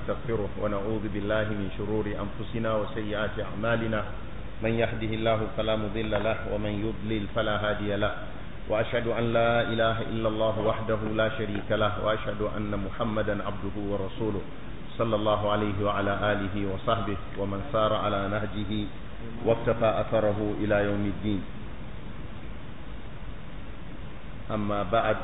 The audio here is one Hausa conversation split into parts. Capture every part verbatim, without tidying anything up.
ونستغفره ونعوذ بالله من شرور أنفسنا وسيئات أعمالنا من يهده الله فلا مضل له ومن يضلل فلا هادي له وأشهد أن لا إله إلا الله وحده لا شريك له وأشهد أن محمدا عبده ورسوله صلى الله عليه وعلى آله وصحبه ومن سار على نهجه واقتفى أثره إلى يوم الدين. أما بعد،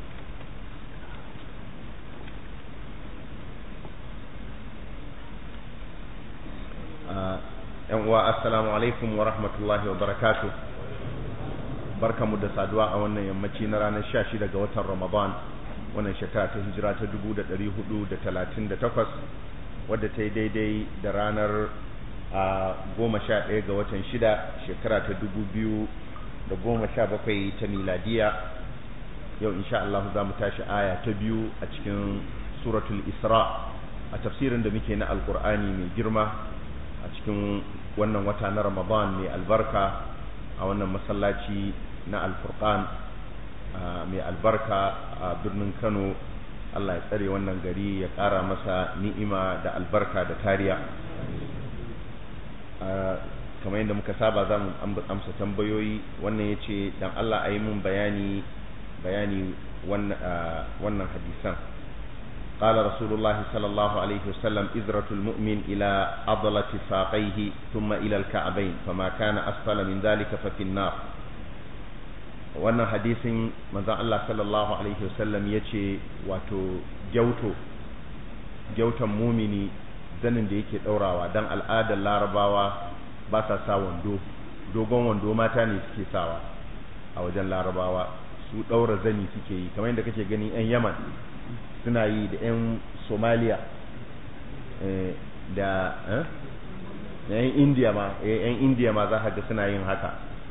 assalamu alaikum wa rahmatullahi wa barakatuh. Barkamu da saduwa a wannan yammaci na ranar sha shida ga watan Ramadan, wannan shekara ta hijira ta dubu da ɗari hudu da talatin da takwas, wadda ta yi daidai da ranar goma sha ɗaya ga watan shida shekara ta dubu biyu da goma sha bakwai ta miladiya. Yau insha Allah za mu tashi aya ta biyu a cikin suratul Isra a tafsirin da muke na Alkur'ani mai girma a cikin wannan wata na Ramadan mai albarka a wannan masallaci na Al-Furqan mai albarka a birnin Kano. Allah ya tsare wannan gari ya ƙara masa ni'ima da albarka da kariya. Kamar yadda muka saba za mu amsa tambayoyi. Wannan ya ce dan Allah a yi mun bayani bayani wannan hadisan. قال رسول الله صلى الله عليه وسلم إذرة المؤمن إلى عضلة ساقيه ثم إلى الكعبين فما كان أسفل من ذلك ففي النار. wannan hadisin manzon Allah sallallahu alaihi wasallam yace wato gyauto gyautan mumini zanin da yake daurawa dan al'adar larabawa ba sa sa wando, dogon wando mata ne suke sawa a wajen larabawa, su daura zani suke yi kamar yadda kake gani yan Yaman suna yi da 'yan Somaliya da yan Indiya ma yan Indiya ma za ka ga suna yin haka.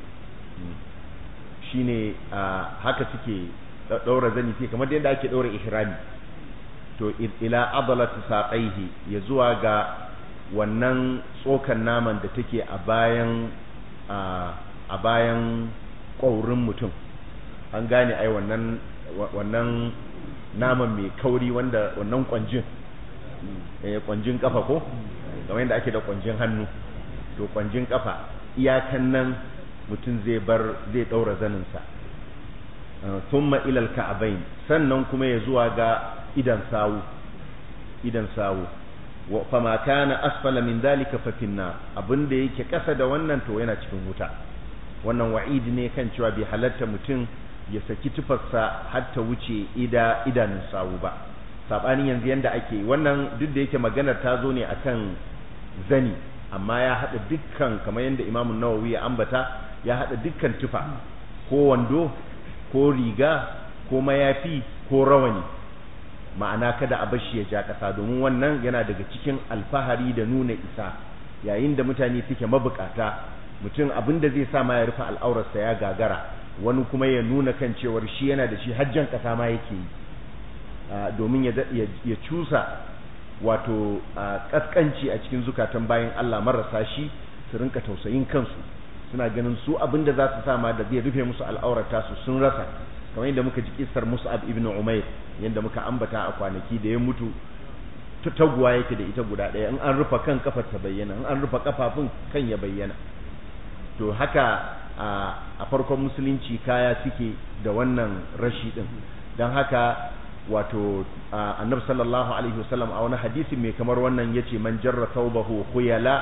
Shine haka suke daura zani sai kamar yadda ake daura ihrami. To ila adalati saqaihi, ya zuwa ga wannan tsokan naman da take a bayan a bayan ƙaurin mutum. An gane ai wannan wannan naman mai kauri, wanda wannan kwanjin eh kwanjin kafa ko kamar yadda ake da kwanjin hannu, to kwanjin kafa iyakan nan mutum zai bar zai daura zanin sa. thumma ila al-ka'bayn, sannan kuma ya zuwa ga idan sawu idan sawu wa fama kana asfala min dhalika fa finna, abinda yake kasa da wannan to yana cikin wuta. Wannan wa'idi ne kan cewa bai halatta mutum ya saki tufarsa har ta wuce ida idanun sawu ba. Sabanin yanzu yanda ake wannan, duk da yake maganar ta zo ne akan zani, amma ya hada dukkan, kamar yanda Imam Nawawi ya ambata, ya hada dukkan tufa, ko wando ko riga ko mayafi ko rawani, ma'ana kada a bashi ya ja kasa, domin wannan yana daga cikin alfahari da nuna isa. Yayin da mutane suke mabukata, mutum abinda zai sa ma ya rufe al'aurarsa ya gagara, wani kuma ya nuna kan cewar shi yana da shi hajjan kasa ma yake yi, domin ya cusa wato kaskanci a cikin zukatan bayan Allah marasa shi, su rinka tausayin kansu, suna ganin su abinda za su sama da zai rufe musu al'aurata su sun rasa. Kamar yadda muka ji kissar Mus'ab ibn Umair, yadda muka ambata a kwanaki, da ya mutu taguwa yake da ita guda ɗaya, in an rufe kan kafar ta bayyana, in an rufe kafafun kan ya bayyana. To haka a farkon musulunci kaya suke da wannan rashi din. Don haka wato annabi sallallahu alaihi wasallam a wani hadisi mai kamar wannan yace man jarra thawbahu khuyala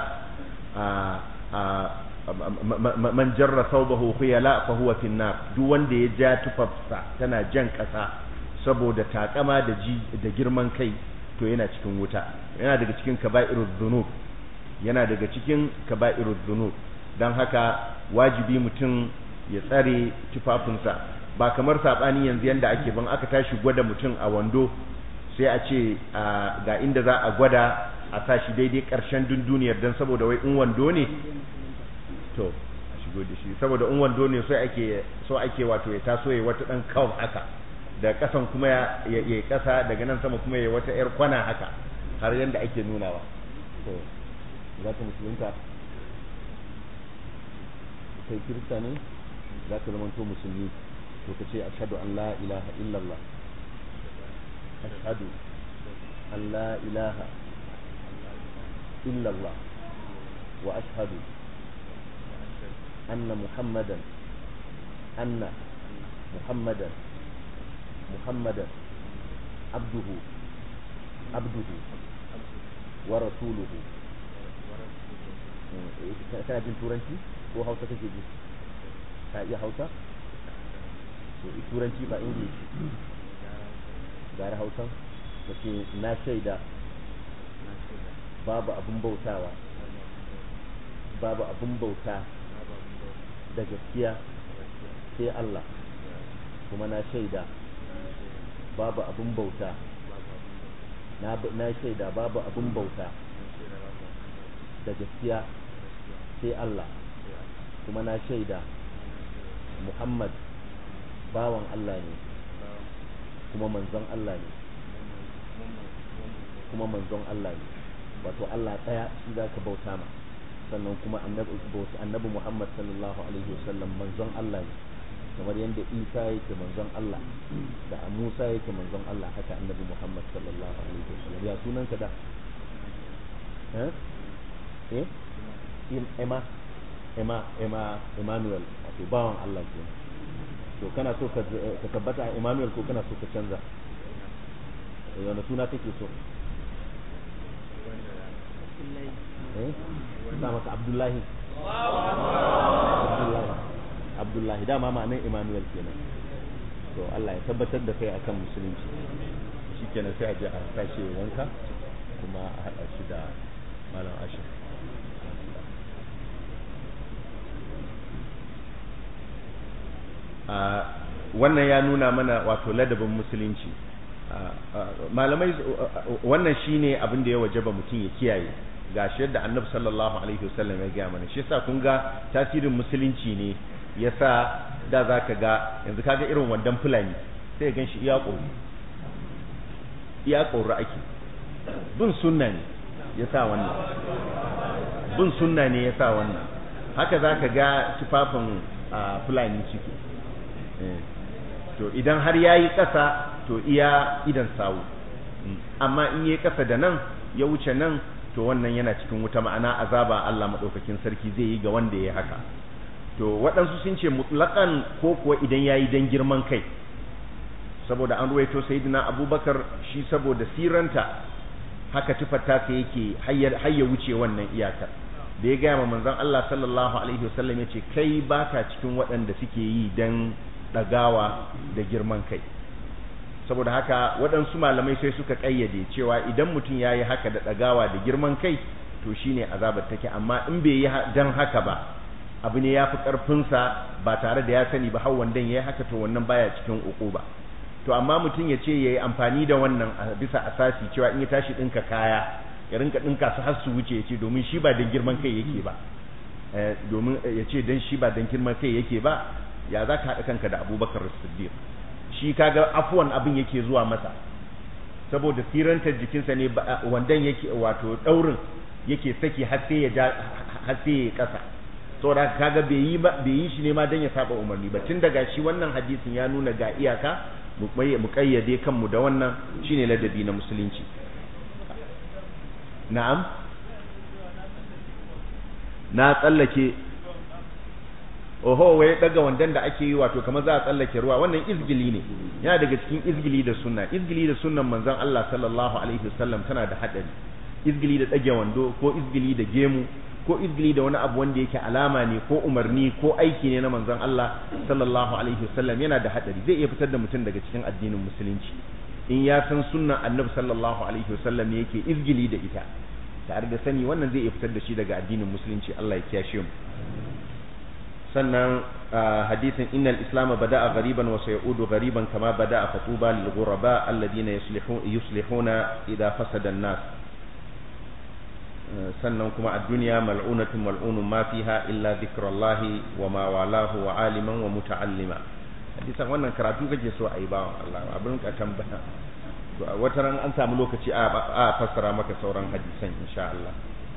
man jarra thawbahu khuyala fa huwa fi nar, duk wanda ya ja tufarsa tana jan kasa saboda takama da ji da girman kai, to yana cikin wuta, yana daga cikin kaba'irud dhunub yana daga cikin kaba'irud dhunub. Don haka wajibi mutum ya tsare tufafinsa, ba kamar sabani yanzu yanda ake ban aka tashi gwada mutum a wando, sai a ce ga inda za a gwada a sa shi daidai karshen dunduniyar, don saboda wai in wando ne to a shigo da shi, saboda in wando ne so ake so ake wato ya taso ya wata dan kaw haka, da kasan kuma ya yi kasa, daga nan sama kuma ya wata yar kwana haka, har yanda ake nunawa. To za ka musulunta, kai kirista ne, za ka zama to musulmi, to ka ce ashhadu an la ilaha illallah, ashhadu an la ilaha إلا الله وأشهد أن محمدا أن محمدا محمدا عبده عبده ورسوله. kana jin turanci ko hausa kake ji? ka iya hausa? to turanci ba english gara hausa kace na shaida babu abun bautawa babu abun bauta da gaskiya sai Allah, kuma na shaida babu abun bauta na shaida babu abun bauta da gaskiya sai Allah, kuma na shaida Muhammad bawan Allah ne kuma manzon Allah ne kuma manzon Allah ne wato Allah daya shi zaka bauta ma, sannan kuma annabi annabi Muhammad sallallahu alaihi wasallam manzon Allah ne, kamar yadda Isa yake manzon Allah da Musa yake manzon Allah, haka annabi Muhammad sallallahu alaihi wasallam. Ya sunan ka da eh eh Emma Emma Emma Emmanuel, wato bawan Allah ke. To kana so ka tabbata Emmanuel ko kana so ka canza? Wani suna kake so? eh sa maka Abdullahi Abdullahi Abdullahi dama ma'anar Emmanuel kenan. To Allah ya tabbatar da kai akan musulunci. Shikenan sai a je a tashi wanka kuma a hada shi da malam Ashir. Wannan ya nuna mana wato ladabin musulunci. Malamai wannan shine abin da ya wajaba mutum ya kiyaye, gashi yadda Annabi sallallahu alaihi wasallam ya gaya mana. Shi yasa kun ga tasirin musulunci ne yasa da zaka ga yanzu kaga irin wandan fulani sai ya ganshi iya ƙori iya ƙori ake bin sunna ne yasa wannan bin sunna ne yasa wannan haka zaka ga tufafin fulani ciki to idan har yayi ƙasa to iya idan sawu, amma in yayi ƙasa da nan ya wuce nan to wannan yana cikin wuta, ma'ana azaba Allah madaukakin sarki zai yi ga wanda yayi haka. To waɗansu sun ce mutlaqan ko kuwa idan yayi dan girman kai, saboda an ruwaito sayyidina Abubakar shi saboda siranta haka tufarta ta yake har ya wuce wannan iyakar, da ya gaya ma manzon Allah sallallahu alaihi wasallam ya ce kai baka cikin waɗanda suke yi dan ɗagawa da girman kai. Saboda haka waɗansu malamai sai suka ƙayyade cewa idan mutum ya yi haka da ɗagawa da girman kai to shi ne azabar take, amma in bai yi don haka ba abu ne ya fi ƙarfinsa ba tare da ya sani ba har wandan ya yi haka to wannan baya cikin uquba. To amma mutum ya ce ya yi amfani da wannan bisa asasi cewa in ya tashi ɗinka kaya ya rinka ɗinka su har su wuce ya ce domin shi ba don girman kai yake ba, domin ya ce don shi ba don girman kai yake ba, ya za ka haɗa kanka da Abubakar Siddiq? Shi kaga afuwan abin yake zuwa masa saboda sirantar jikinsa ne wandan yake wato daurin yake saki har sai ya ja har sai ya kasa, saboda kaga bai yi ba bai yi shi ne ma dan ya saba umarni ba. Tun daga shi wannan hadisin ya nuna ga iyaka mu kayyade kanmu da wannan shine ladabi na musulunci. Na'am na tsallake oho wai daga wandan da ake yi wato kamar za a tsallake ruwa, wannan izgili ne, yana daga cikin izgili da sunna. Izgili da sunnan manzon Allah sallallahu alaihi wasallam tana da hadari. Izgili da dage wando ko izgili da gemu ko izgili da wani abu wanda yake alama ne ko umarni ko aiki ne na manzon Allah sallallahu alaihi wasallam yana da hadari, zai iya fitar da mutum daga cikin addinin musulunci in ya san sunnan annabi sallallahu alaihi wasallam ne yake izgili da ita tare da sani, wannan zai iya fitar da shi daga addinin musulunci. Allah ya kiyashe mu. sannan hadisin innal islam bada'a ghariban wa sayaudu ghariban kama bada'a fatuba lil ghuraba alladhina yuslihuna yuslihuna idha fasada an-nas. sannan kuma ad-dunya mal'unatun mal'unun ma fiha illa dhikrallahi wa ma walahu wa aliman wa muta'allima. hadisan wannan karatu kake so ayi bawan Allah abin ka tambaya to wata ran an samu lokaci a fassara maka sauran hadisan insha Allah.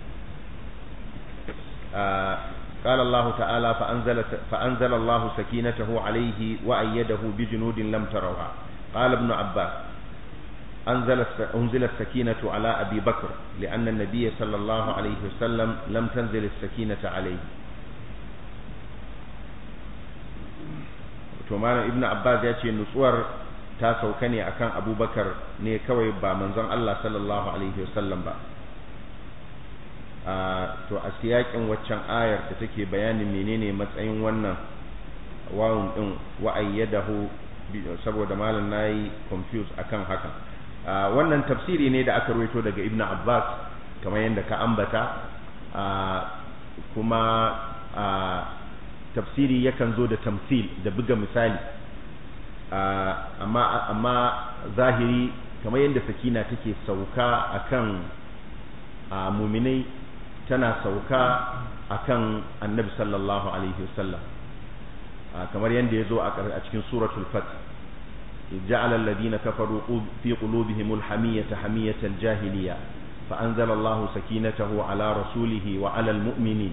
قال الله تعالى فأنزل, فأنزل الله سكينته عليه وأيده بجنود لم تروها. قال ابن عباس أنزل أنزل السكينة على أبي بكر لأن النبي صلى الله عليه وسلم لم تنزل السكينة عليه. وتمانا ابن عباس يأتي النصور تاسو كني أكان أبو بكر ne kawai ba manzon Allah sallallahu alaihi wasallam ba. To a siyakin waccan ayar da take bayanin menene matsayin wannan wawun din wa ayyadahu saboda malam nayi confuse akan haka. Wannan tafsiri ne da aka rawaito daga Ibn Abbas kamar yadda ka ambata, kuma tafsiri yakan zo da tamthil da buga misali, amma amma zahiri kamar yadda sakina take sauka akan muminai tana sauka akan Annabi sallallahu alaihi wasallam, kamar yadda ya zo a cikin suratul Fath. جعل الذين كفروا في قلوبهم الحمية حمية الجاهلية فأنزل الله سكينته على رسوله وعلى المؤمنين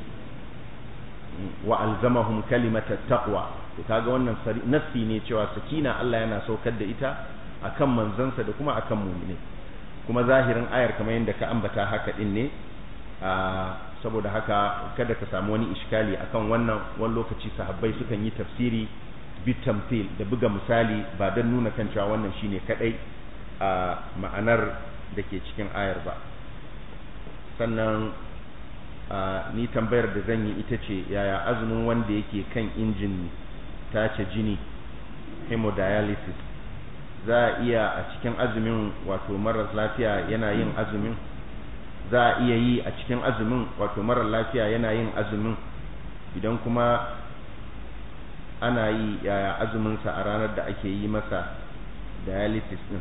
وألزمهم كلمة التقوى. kaga wannan nassi ne cewa sakina Allah yana saukar da ita akan manzansa da kuma akan mu'mini, kuma zahirin ayar kamar yadda ka ambata haka din ne. Saboda haka kada ka samu wani iskali akan wannan. Wani lokaci sahabbai sukan yi tafsiri bitamthil da buga misali ba don nuna kan cewa wannan shine kadai a ma'anar da ke cikin ayar ba. Sannan ni tambayar da zan yi ita ce, yaya azumin wanda yake kan injin tace jini hemodialysis, za a iya a cikin azumin wato marar lafiya yana yin azumin za a iya yi a cikin azumin wato marar lafiya yana yin azumin idan kuma ana yi yaya azuminsa a ranar da ake yi masa dialysis din.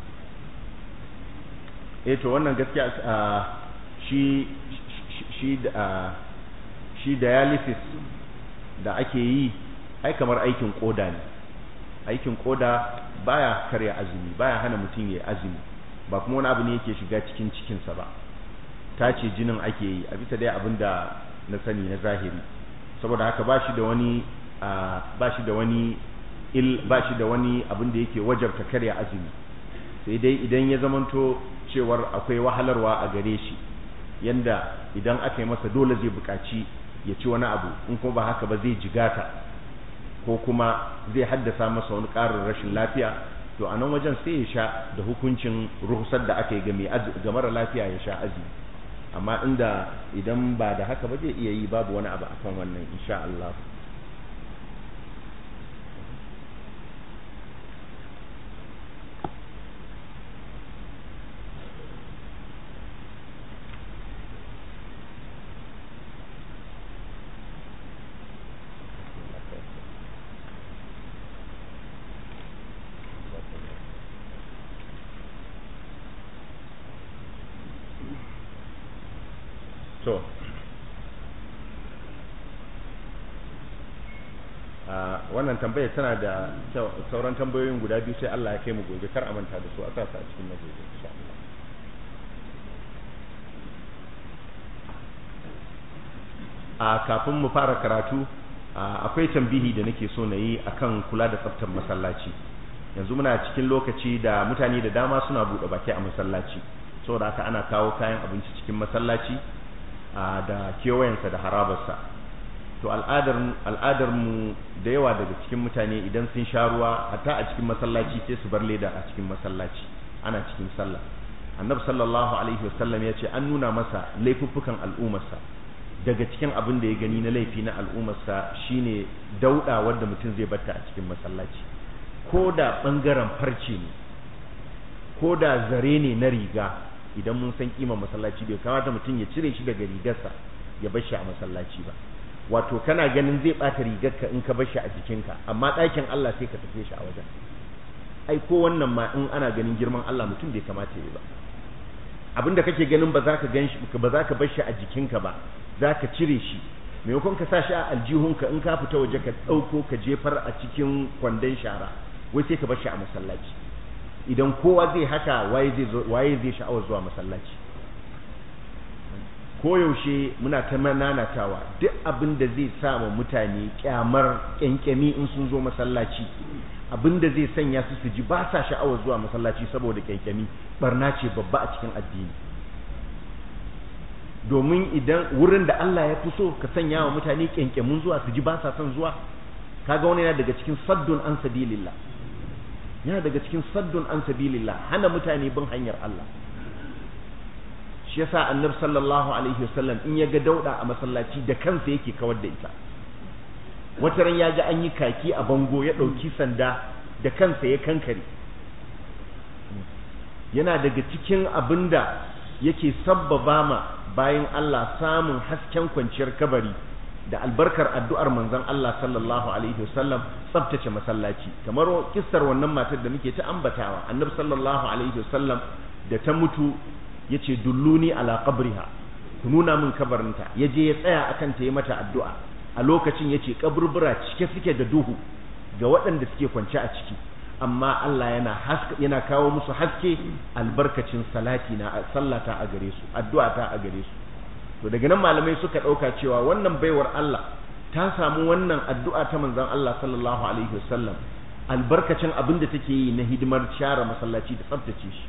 Eh to wannan gaskiya shi shi da shi dialysis da ake yi ai kamar aikin koda ne. Aikin koda baya karya azumi, baya hana mutum ya azumi, ba kuma wani abu ne yake shiga cikin cikinsa ba. Tace jinin ake yi a bisa dai abin da na sani na zahiri, saboda haka ba shi da wani ba shi da wani il ba shi da wani abin da yake wajabta karya azumi, sai dai idan ya zamanto cewar akwai wahalarwa a gare shi yanda idan aka yi masa dole zai buƙaci ya ci wani abu, in kuma ba haka ba zai jigata ko kuma zai haddasa masa wani ƙarin rashin lafiya, to a nan wajen sai ya sha da hukuncin ruhsar da aka yi ga mara lafiya ya sha azumi. Amma inda idan ba da haka ba zai iya yi, babu wani abu akan wannan insha Allah. To wannan tambayar tana da sauran tambayoyin guda biyu, sai Allah ya kai mu gobe, kar a manta da su a sa su a cikin na gobe insha Allah. A kafin mu fara karatu akwai tambihi da nake so na yi akan kula da tsaftar masallaci. Yanzu muna cikin lokaci da mutane da dama suna buɗe baki a masallaci, saboda haka ana kawo kayan abinci cikin masallaci da kewayensa da harabarsa. To al'adar al'adar mu da yawa daga cikin mutane idan sun sha ruwa hatta a cikin masallaci sai su bar leda a cikin masallaci ana cikin sallah. Annabi sallallahu alaihi wasallam ya ce an nuna masa laifuffukan al'ummarsa, daga cikin abin da ya gani na laifi na al'ummarsa shine dauda wanda mutum zai batta a cikin masallaci, ko da bangaren farce ne, ko da zare ne na riga. Idan mun san kima masallaci bai kamata mutum ya cire shi daga rigarsa ya bar shi a masallaci ba. Wato kana ganin zai bata rigarka in ka bar shi a jikinka, amma ɗakin Allah sai ka tafi shi a wajen. Ai ko wannan ma in ana ganin girman Allah mutum bai kamata ya yi ba. Abinda kake ganin ba za ka gan shi ba za ka bar shi a jikinka ba, za ka cire shi, maimakon ka sa shi a aljihunka in ka fita waje ka ɗauko ka jefar a cikin kwandon shara, wai sai ka bar shi a masallaci. Idan kowa zai haka waye zai waye zai sha'awar zuwa masallaci? koyaushe muna ta nanatawa duk abin da zai sa wa mutane kyamar kyankyami in sun zo masallaci, abin da zai sanya su su ji ba sa sha'awar zuwa masallaci saboda kyankyami, barna ce babba a cikin addini. domin idan wurin da Allah ya fi so ka sanya wa mutane kyankyamun zuwa su ji ba sa son zuwa, kaga wani yana daga cikin saddun an sabilillah, yana daga cikin saddun an sabilillah, hana mutane bin hanyar Allah. Shi yasa annabi sallallahu alaihi wasallam in ya ga dauda a masallaci da kansa yake kawar da ita. Wata ran ya ga an yi kaki a bango ya dauki sanda da kansa ya kankare. Yana daga cikin abinda yake sabbaba ma bayan Allah samun hasken kwanciyar kabari da albarkar addu'ar manzon Allah sallallahu alaihi wasallam tsabtace masallaci. Kamar kissar wannan matar da muke ta ambatawa, annabi sallallahu alaihi wasallam da ta mutu yace dulluni ala qabriha, ku nuna min kabarinta. Yaje ya tsaya akan ta yi mata addu'a. A lokacin yace kaburbura cike suke da duhu ga waɗanda suke kwance a ciki, amma Allah yana haske, yana kawo musu haske albarkacin salati na sallata a gare su, addu'a ta a gare su. To daga nan malamai suka ɗauka cewa wannan baiwar Allah ta samu wannan addu'a ta manzon Allah sallallahu alaihi wasallam albarkacin abin da take yi na hidimar share masallaci da tsaftace shi.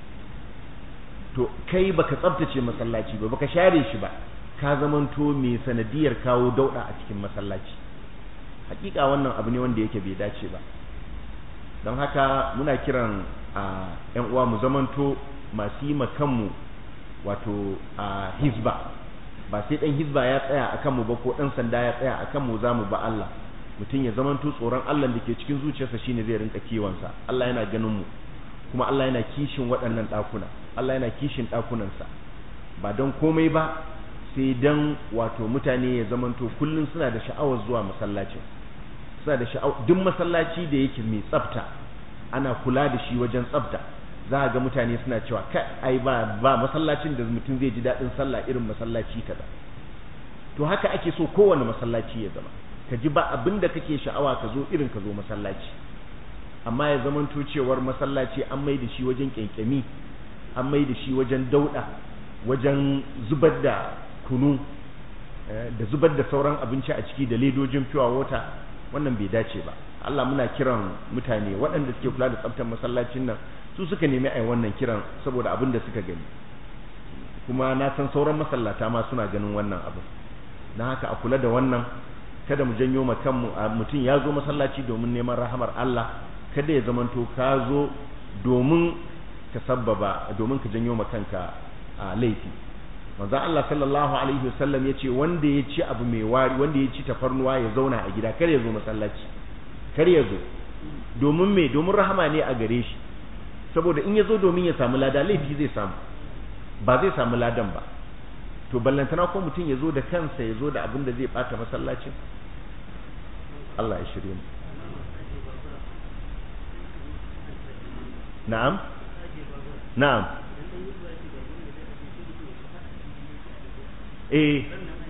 To kai baka tsaftace masallaci ba, baka share shi ba, ka zamanto mai sanadiyar kawo dauda a cikin masallaci. Hakika wannan abu ne wanda yake bai dace ba. Don haka muna kiran a ƴan uwa mu zamanto masu yi kanmu wato a hizba, ba sai dan hizba ya tsaya akan mu ba ko dan sanda ya tsaya akan mu zamu ba Allah. Mutum ya zamanto tsoron Allah da ke cikin zuciyarsa shine zai rinka kiwonsa. Allah yana ganin mu, kuma Allah yana kishin waɗannan ɗakuna, Allah yana kishin ɗakunansa, ba don komai ba sai don wato mutane ya zamanto kullum suna da sha'awar zuwa masallacin, suna da sha'awar duk masallaci da yake mai tsafta ana kula da shi wajen tsafta, za a ga mutane suna cewa kai ai ba ba masallacin da mutum zai ji daɗin sallah irin masallaci kaza. To haka ake so kowane masallaci ya zama, ka ji ba abin da kake sha'awa ka zo irin ka zo masallaci, amma ya zamanto cewar masallaci an mai da shi wajen kyankyami, an mai da shi wajen dauda, wajen zubar da kunu da zubar da sauran abinci a ciki da ledojin pure water. Wannan bai dace ba. Allah muna kiran mutane waɗanda suke kula da tsaftar masallacin nan, su suka nemi ai wannan kiran saboda abin da suka gani, kuma na san sauran masallata ma suna ganin wannan abu. Na haka a kula da wannan, kada mu janyo ma kanmu, mutum ya zo masallaci domin neman rahamar Allah, kada ya zamanto ka zo domin ka sabbaba, domin ka janyo ma kanka a laifi. Manzo Allah sallallahu alaihi wasallam yace wanda ya ci abu mai wari, wanda ya ci tafarnuwa ya zauna a gida, kar ya zo masallaci, kar ya zo. Domin me? Domin rahama ne a gare shi, saboda in ya zo domin ya samu lada, laifi zai samu, ba zai samu ladan ba. To ballantana ko mutum ya zo da kansa, ya zo da abin da zai bata masallacin. Allah ya shirye mu. Na'am? Na'am. Eh.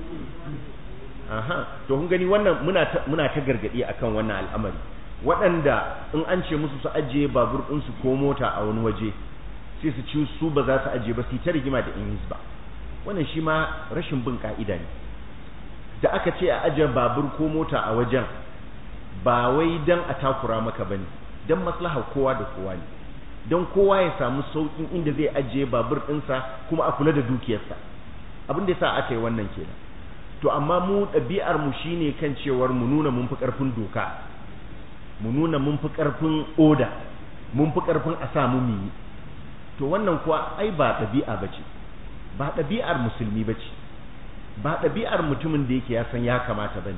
Aha, to kun gani wannan muna ta, muna ta gargadi akan wannan al'amari. Waɗanda in an ce musu su ajiye babur ɗin su ko mota a wani waje, sai su ci su ba za su ajiye ba, su ta rigima da in hisba. Wannan shi ma rashin bin ka'ida ne. Da aka ce a ajiye babur ko mota a wajen, ba wai dan a takura maka bane, dan maslahar kowa da kowa ne, don kowa ya samu saukin inda zai ajiye babur ɗinsa kuma a kula da dukiyarsa. Abin da yasa aka yi wannan kenan. To amma mu ɗabi'ar mu shine kan cewar mu nuna mun fi ƙarfin doka, mu nuna mun fi ƙarfin oda, mun fi ƙarfin a samu mu yi. To wannan kuwa ai ba ɗabi'a bace, ba ɗabi'ar musulmi bace, ba ɗabi'ar mutumin da yake ya san ya kamata bane.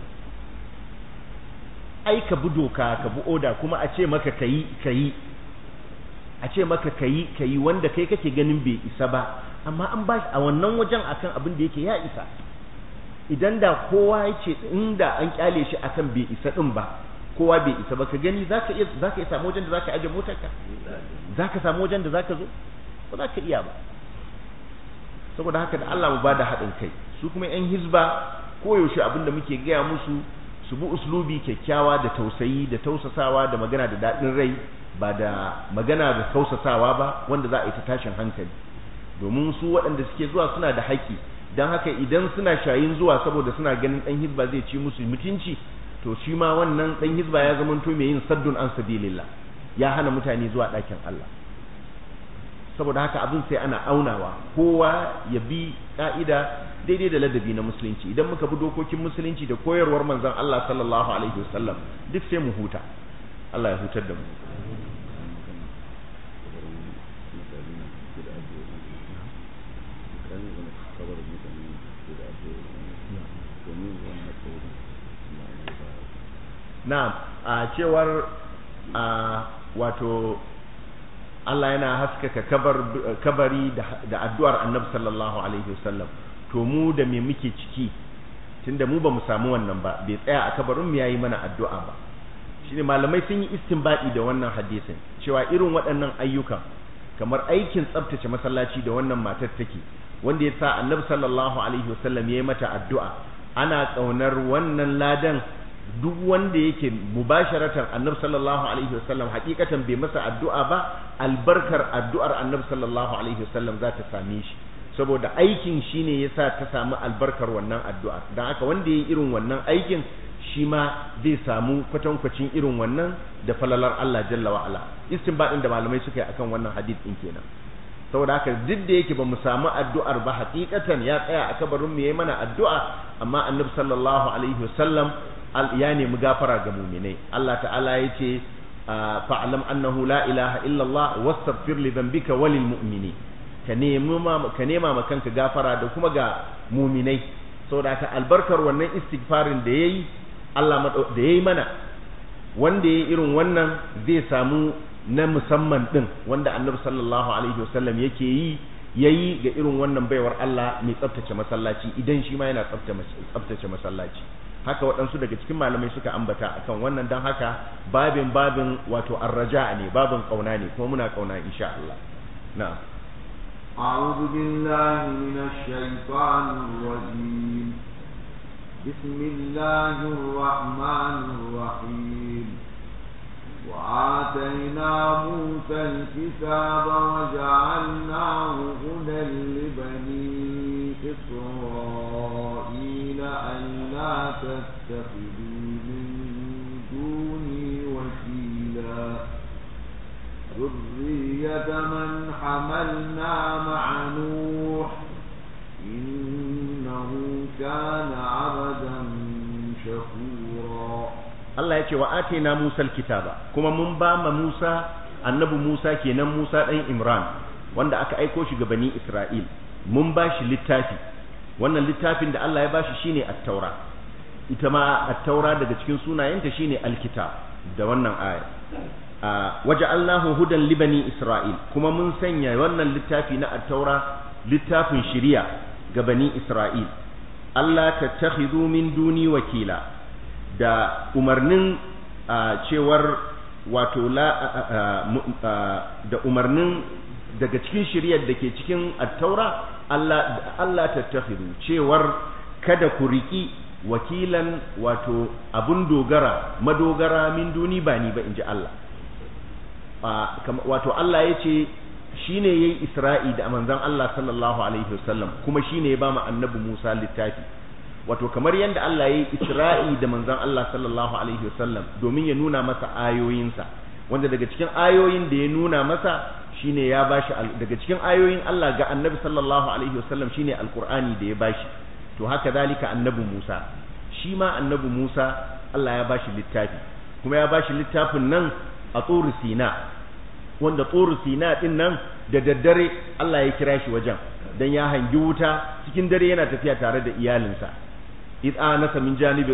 Ai ka bi doka, ka bi oda, kuma a ce maka kayi kayi, a ce maka kayi kayi wanda kai kake ganin bai isa ba, amma an ba a wannan wajen akan abin da yake ya isa. Idan da kowa ya ce inda an kyale shi akan bai isa din ba, kowa bai isa ba, ka gani zaka iya zaka iya samu wajen da zaka aje motarka, zaka samu wajen da zaka zo, ba za ka iya ba. Saboda haka da Allah mu bada haɗin kai. Su kuma yan hizba koyaushe abin da muke gaya musu, su bi uslubi kyakkyawa da tausayi da tausasawa da magana da daɗin rai, ba da magana da tausasawa ba wanda za a yi ta tashin hankali. Domin su waɗanda suke zuwa suna da haƙƙi, dan haka idan suna shayin zuwa saboda suna ganin dan hizba zai ci musu mutunci to shi ma wannan dan hizba ya zamanto mai yin saddun an sabilillah ya hana mutane zuwa ɗakin Allah saboda haka abin sai ana aunawa kowa ya bi ka'ida daidai da ladabi na musulunci idan muka bi dokokin musulunci da koyarwar manzon Allah sallallahu alaihi wasallam duk sai mu huta Allah ya hutar da mu na'am a cewar a wato Allah yana haskaka kabar kabari da addu'ar Annabi sallallahu alaihi wasallam to mu da me muke ciki tunda mu bamu samu wannan ba bai tsaya a kabarin mu yayi mana addu'a ba shine malamai sun yi istinbadi da wannan hadisin cewa irin waɗannan ayyukan kamar aikin tsaftace masallaci da wannan matar take wanda ya sa Annabi sallallahu alaihi wasallam yayi mata addu'a ana kaunar wannan ladan duk wanda yake mubasharatan Annabi sallallahu alaihi wasallam hakikatan bai masa addu'a ba albarkar addu'ar Annabi sallallahu alaihi wasallam za ta same shi saboda aikin shine yasa ta samu albarkar wannan addu'a dan haka wanda yayi irin wannan aikin shi ma zai samu kwatankwacin irin wannan da falalar Allah jalla wa ala istinbadin da malamai suka yi akan wannan hadith din kenan saboda haka duk da yake bamu samu addu'ar ba hakikatan ya tsaya a kabarin mu yayi mana addu'a amma Annabi sallallahu alaihi wasallam ya nemi gafara ga muminai Allah ta'ala ya ce fa'alam annahu la ilaha illallah wastaghfir li dhanbika walil mu'mini ka nema ka nema ma kanka gafara da kuma ga muminai saboda ka albarkar wannan istighfarin da yayi Allah da yayi mana wanda yayi irin wannan zai samu na musamman din wanda Annabi sallallahu alaihi wasallam yake yi yayi ga irin wannan baiwar Allah mai tsaftace masallaci idan shi ma yana tsaftace masallaci haka waɗansu daga cikin malamai suka ambata akan wannan dan haka babin babin wato arraja ne babin kauna ne kuma muna kauna insha Allah na'am a'udhu billahi minash shaitanir rajim bismillahir rahmanir rahim وآتينا موسى الكتاب وجعلناه هدى لبني إسرائيل ألا تتخذوا من دوني وكيلا ذرية من حملنا مع نوح إنه كان عبدا شكورا Allah ya ce wa atina Musa alkitaba kuma mun ba ma Musa annabi Musa kenan Musa dan Imran wanda aka aiko shi ga bani Isra'il mun ba shi littafi wannan littafin da Allah ya ba shi shine at-taura ita ma at-taura daga cikin sunayenta shine alkitab da wannan aya waja'alnahu hudan li bani Isra'il kuma mun sanya wannan littafi na at-taura littafin shari'a ga bani Isra'il Allah tattakhidhu min duni wakila da umarnin cewar wato la da umarnin daga cikin shiriyar da ke cikin at-taura Allah Allah tattakhidu cewar kada ku riki wakilan wato abun dogara madogara min duni ba ni ba inji Allah wato Allah yace shine yayi Isra'i da manzon Allah sallallahu alaihi wasallam kuma shine ya ba mu annabi Musa littafi wato kamar yadda Allah ya yi Isra'i da manzon Allah sallallahu alaihi wasallam domin ya nuna masa ayoyinsa wanda daga cikin ayoyin da ya nuna masa shine ya bashi daga cikin ayoyin Allah ga annabi sallallahu alaihi wasallam shine alqur'ani da ya bashi to haka zalika annabi Musa shi ma annabi Musa Allah ya bashi littafi kuma ya bashi littafin nan a Tur Sina wanda Tur Sina din nan da daddare Allah ya kira shi wajen dan ya hangi wuta cikin dare yana tafiya tare da iyalinsa إذ آنس من جانب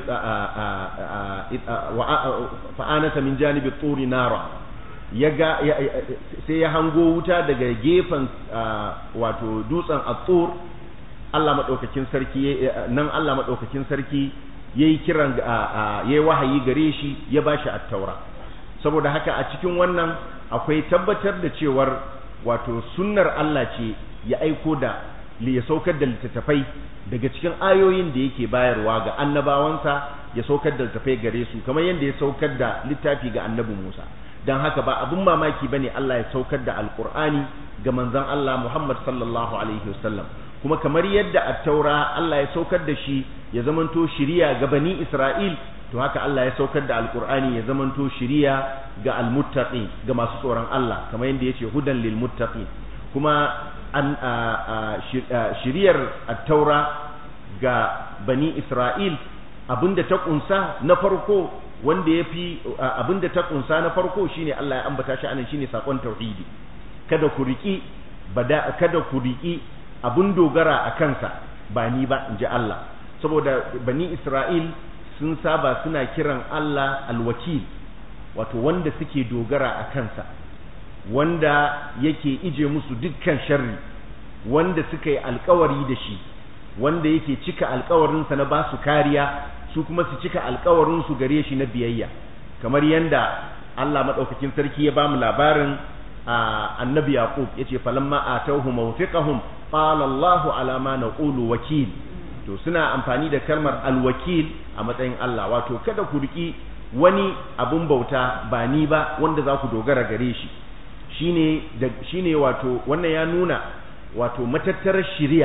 فآنس من جانب الطور نارا yaga sai ya hango wuta daga gefen wato dutsen at-tur Allah madaukakin sarki nan Allah madaukakin sarki yayi kiran yayi wahayi gare shi ya bashi at-taura saboda haka a cikin wannan akwai tabbatar da cewar wato sunnar Allah ce ya aiko da li ya saukar da littattafai daga cikin ayoyin da yake bayarwa ga annabawansa ya saukar da littattafai gare su kamar yadda ya saukar da littafi ga annabi Musa dan haka ba abun mamaki bane Allah ya saukar da alqur'ani ga manzon Allah Muhammad sallallahu alaihi wasallam kuma kamar yadda at-taura Allah ya saukar da shi ya zamanto shiriya ga bani Isra'il to haka Allah ya saukar da alqur'ani ya zamanto shiriya ga almuttaqin ga masu tsoron Allah kamar yadda yace hudan lil muttaqin kuma an shiriyar at-taura ga bani Isra'il abinda ta kunsa na farko wanda yafi abinda ta kunsa na farko shine Allah ya ambata shi anan shine sakon tauhidi kada ku riki bada kada ku riki abun dogara a kansa ba ni ba inji Allah saboda bani Isra'il sun saba suna kiran Allah alwakil wato wanda suke dogara a kansa wanda yake ije musu dukkan sharri wanda suka yi alkawari da shi wanda yake cika alkawarinsa na basu kariya su kuma su cika alkawarinsu gare shi na biyayya kamar yanda Allah madaukakin sarki ya bamu labarin annabi Yaqub yace falamma atawhum mawfiqahum qala Allahu ala ma naqulu wakil to suna amfani da kalmar alwakil a matsayin Allah wato kada ku riki wani abun bauta ba ni ba wanda za ku dogara gare shi shine da shine wato wannan ya nuna wato matattarar shari'a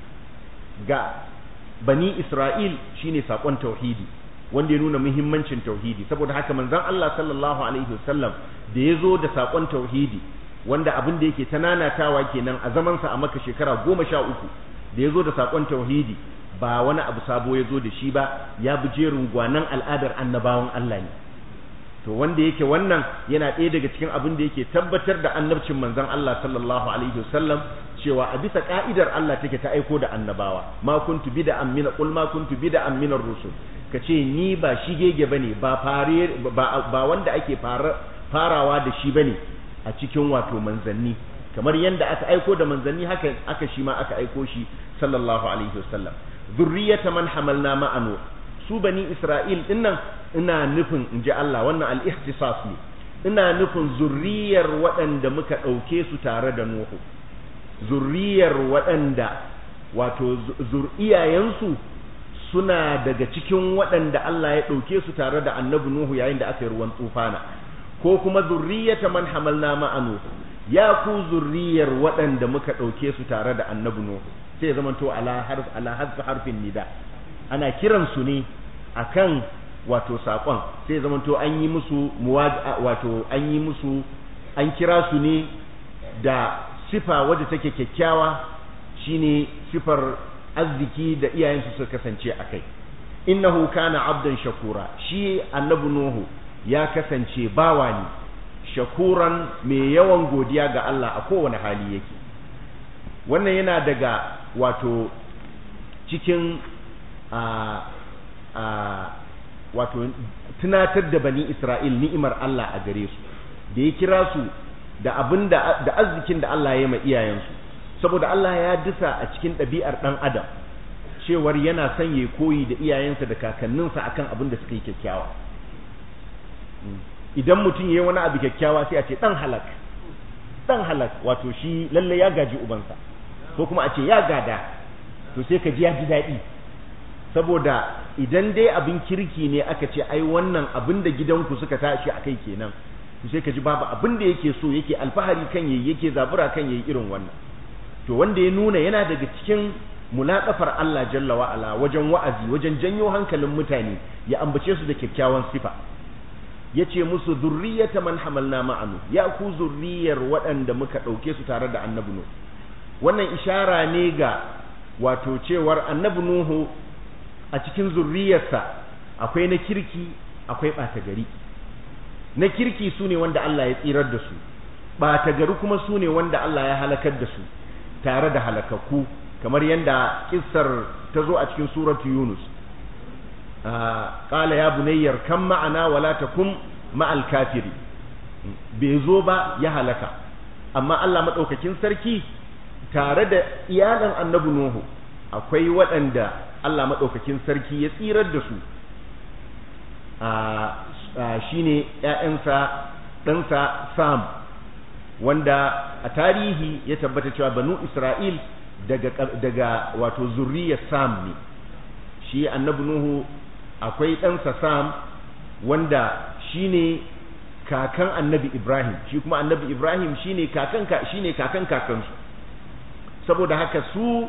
ga bani Isra'il shine sakon tauhidi wanda ya nuna muhimmancin tauhidi saboda haka manzon Allah sallallahu alaihi wasallam da yazo da sakon tauhidi wanda abin da yake tananatawa kenan a zaman sa a Makka shekara goma sha uku da yazo da sakon tauhidi ba wani abu sabo yazo da shi ba ya bi jerin gwanan al'adar annabawan Allah ne to wanda yake wannan yana ɗaya daga cikin abin da yake tabbatar da annabcin manzon Allah sallallahu alaihi wasallam cewa a bisa ka'idar Allah take ta aiko da annabawa ma kuntu bid'an min qul ma kuntu bid'an min ar-rusul kace ni ba shigege bane ba fare ba, ba wanda ake fara farawa da shi bane a cikin wato manzanni kamar yanda aka aiko da manzanni haka aka shi ma aka aiko shi sallallahu alaihi wasallam zurriyata man hamalna ma'anu su bani Isra'il dinnan ina nufin inji Allah wannan al-ikhtisas ne ina nufin zurriyar waɗanda muka ɗauke su tare da Nuhu zurriyar waɗanda wato iyayensu suna daga cikin waɗanda Allah ya ɗauke su tare da annabi Nuhu yayin da aka yi ruwan tufana ko kuma zurriyata man hamalna ma'anu ya ku zurriyar waɗanda muka ɗauke su tare da annabi Nuhu sai ya zamanto ala harf ala harf harfin nida ana kiran su ne akan wato sakon sai ya zamanto an yi musu muwad wato an yi musu an kira su ne da sifa wadda take kyakkyawa shine sifar arziki da iyayensu suka kasance akai innahu kana abdan shakura shi annabi Nuhu ya kasance bawa ne shakuran mai yawan godiya ga Allah a kowane hali yake wannan yana daga wato cikin a a wato tunatar da bani Isra'il ni'imar Allah a gare su da ya kira su da abinda da arzikin da Allah ya yi ma iyayensu saboda Allah ya disa a cikin ɗabi'ar ɗan adam cewar yana son ya koyi da iyayensa da kakanninsa akan abin da suka yi kyakkyawa idan mutum ya yi wani abu kyakkyawa sai a ce ɗan halak ɗan halak wato shi lalle ya gaji ubansa ko kuma a ce ya gada to sai ka ji ya ji daɗi saboda idan dai abin kirki ne aka ce ai wannan abin da gidanku suka tashi a kai kenan to sai ka ji babu abin da yake so yake alfahari kan yayi yake zabura kan yayi irin wannan to wanda ya nuna yana daga cikin mulaqafar Allah jalla wa ala wajen wa'azi wajen janyo hankalin mutane ya ambace su da kyakkyawan sifa yace musu zurriyata man hamalna ma'anu ya ku zurriyar waɗanda muka ɗauke su tare da annabi Nuhu wannan ishara ne ga wato cewar annabi Nuhu a cikin zurriyarsa akwai na kirki akwai ɓata gari na kirki su ne wanda Allah ya tsirar da su ɓata gari kuma su ne wanda Allah ya halakar da su tare da halakakku kamar yadda kissar ta zo a cikin suratu Yunus qala ya bunayyar kam ma'ana wala takum ma'al kafiri bai zo ba ya halaka amma Allah madaukakin sarki tare da iyalan annabi Nuhu akwai waɗanda Allah madaukakin sarki ya tsirar da su shine ƴaƴansa ɗansa Sam wanda a tarihi ya tabbata cewa banu Isra'il daga daga wato zurriyar Sam ne shi annabi Nuhu akwai ɗansa Sam wanda shine kakan annabi Ibrahim shi kuma annabi Ibrahim shine kakan ka shine kakan kakansu saboda haka su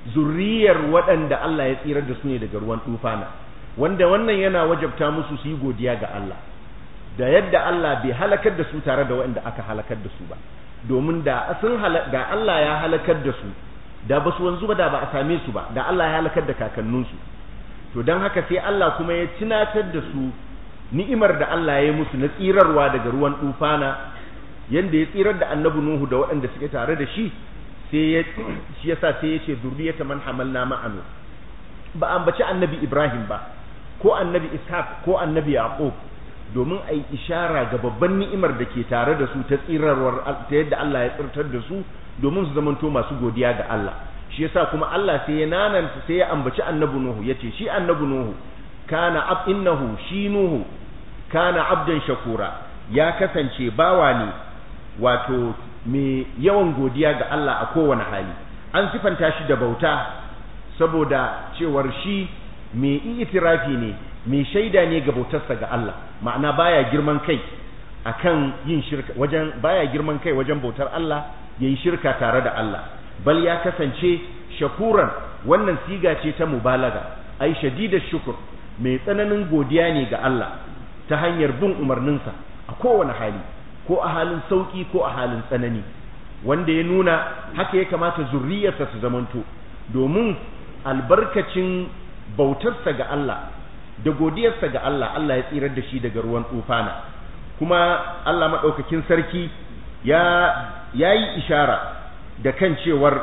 zuriyar waɗanda Allah ya tsirar da su ne daga ruwan tufana, wanda wannan yana wajabta musu su yi godiya ga Allah da yadda Allah bai halakar da su tare da waɗanda aka halakar da su ba, domin da sun da Allah ya halakar da su da ba su wanzu ba, da ba a same su ba, da Allah ya halakar da kakanninsu. To don haka sai Allah kuma ya tunatar da su ni'imar da Allah ya yi musu na tsirarwa daga ruwan tufana, yanda ya tsirar da annabi Nuhu da waɗanda suke tare da shi, sai ya shi yasa sai ya ce zurriyata man hamalna ma'anu, ba ambaci annabi Ibrahim ba ko annabi Ishaq ko annabi Yaqub, domin ai ishara ga babban ni'imar da ke tare da su ta tsirarwar ta yadda Allah ya tsirtar da su domin su zamanto masu godiya ga Allah. Shi yasa kuma Allah sai ya nananta sai ya ambaci annabi Nuhu, yace shi annabi Nuhu kana ab innahu shi Nuhu kana abdan shakura, ya kasance bawa ne wato mai yawan godiya ga Allah a kowane hali. An sifanta shi da bauta saboda cewar shi mai itirafi ne, mai shaida ne ga bautarsa ga Allah, ma'ana baya girman kai akan yin shirka wajen baya girman kai wajen bautar Allah yayi shirka tare da Allah, bal ya kasance shakuran, wannan siga ce ta mubalaga, ai shadidash shukr, mai tsananin godiya ne ga Allah ta hanyar bin umarninsa a kowane hali, ko a halin sauki ko a halin tsanani, wanda ya nuna haka ya kamata zurriyarsa su zamanto, domin albarkacin bautarsa ga Allah da godiyarsa ga Allah, Allah ya tsirar da shi daga ruwan tufana. Kuma Allah maɗaukakin sarki ya yayi ishara da kan cewar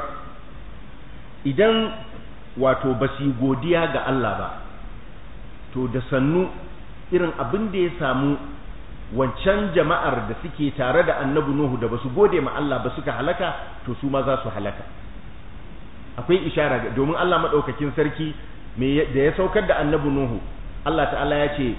idan wato ba su godiya ga Allah ba, to da sannu irin abin da ya samu wancan jama'ar da suke tare da annabi Nuhu da basu gode ma Allah ba suka halaka, to su ma za su halaka. Akwai ishara domin Allah madaukakin sarki me da ya saukar da annabi Nuhu, Allah ta'ala ya ce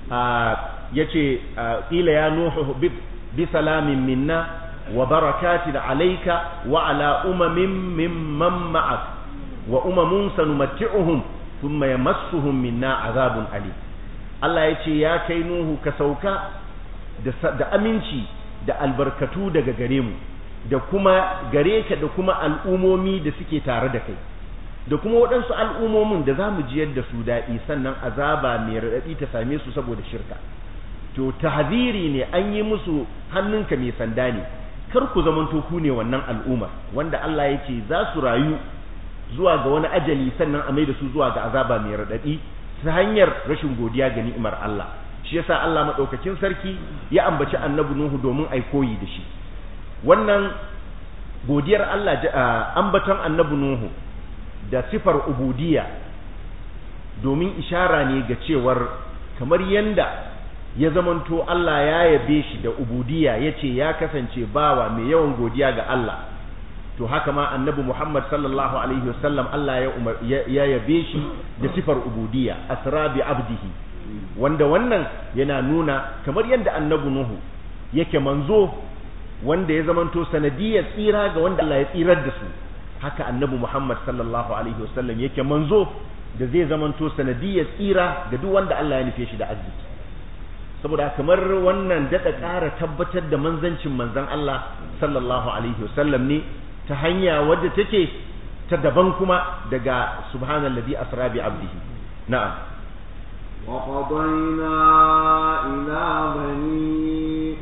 ya ce qila ya Nuhu bi salamin minna wa barakatin alayka wa ala umamin mimman ma'ak wa umamun sanumatti'uhum thumma yamassuhum minna azabun alim. Allah ya ce ya kai Nuhu ka sauka da aminci da albarkatu daga gare mu, da kuma gare ka da kuma al'umomi da suke tare da kai, da kuma waɗansu al'umomin da za mu jiyar da su daɗi, sannan azaba mai raɗaɗi ta same su saboda shirka. To tahziri ne, an yi musu hannunka mai sanda ne, kar ku zamanto ku ne wannan al'umma wanda Allah ya ce za su rayu zuwa ga wani ajali sannan a mai da su zuwa ga azaba mai raɗaɗi ta hanyar rashin godiya ga ni'imar Allah. Shi yasa Allah madaukakin sarki ya ambaci annabi Nuhu domin ai koyi da shi. Wannan godiyar Allah ambaton annabi Nuhu da sifar ubudiyya domin ishara ne ga cewar kamar yanda ya zamanto Allah ya yabe shi da ubudiyya, yace ya kasance bawa mai yawan godiya ga Allah, to haka ma annabi Muhammad sallallahu alaihi wasallam Allah ya ya yabe shi da sifar ubudiyya, asra bi abdihi, wanda wannan yana nuna kamar yadda annabi Nuhu yake manzo wanda ya zamanto sanadiyar tsira ga wanda Allah ya tsirar da su, haka annabi Muhammad sallallahu alaihi wasallam yake manzo da zai zamanto sanadiyar tsira ga duk wanda Allah ya nufe shi da arziki. Saboda kamar wannan daɗa ƙara tabbatar da manzancin manzon Allah sallallahu alaihi wasallam ne ta hanya wadda take ta daban kuma daga subhanallazi asra bi abdihi. Na'am. وقضينا إلى بني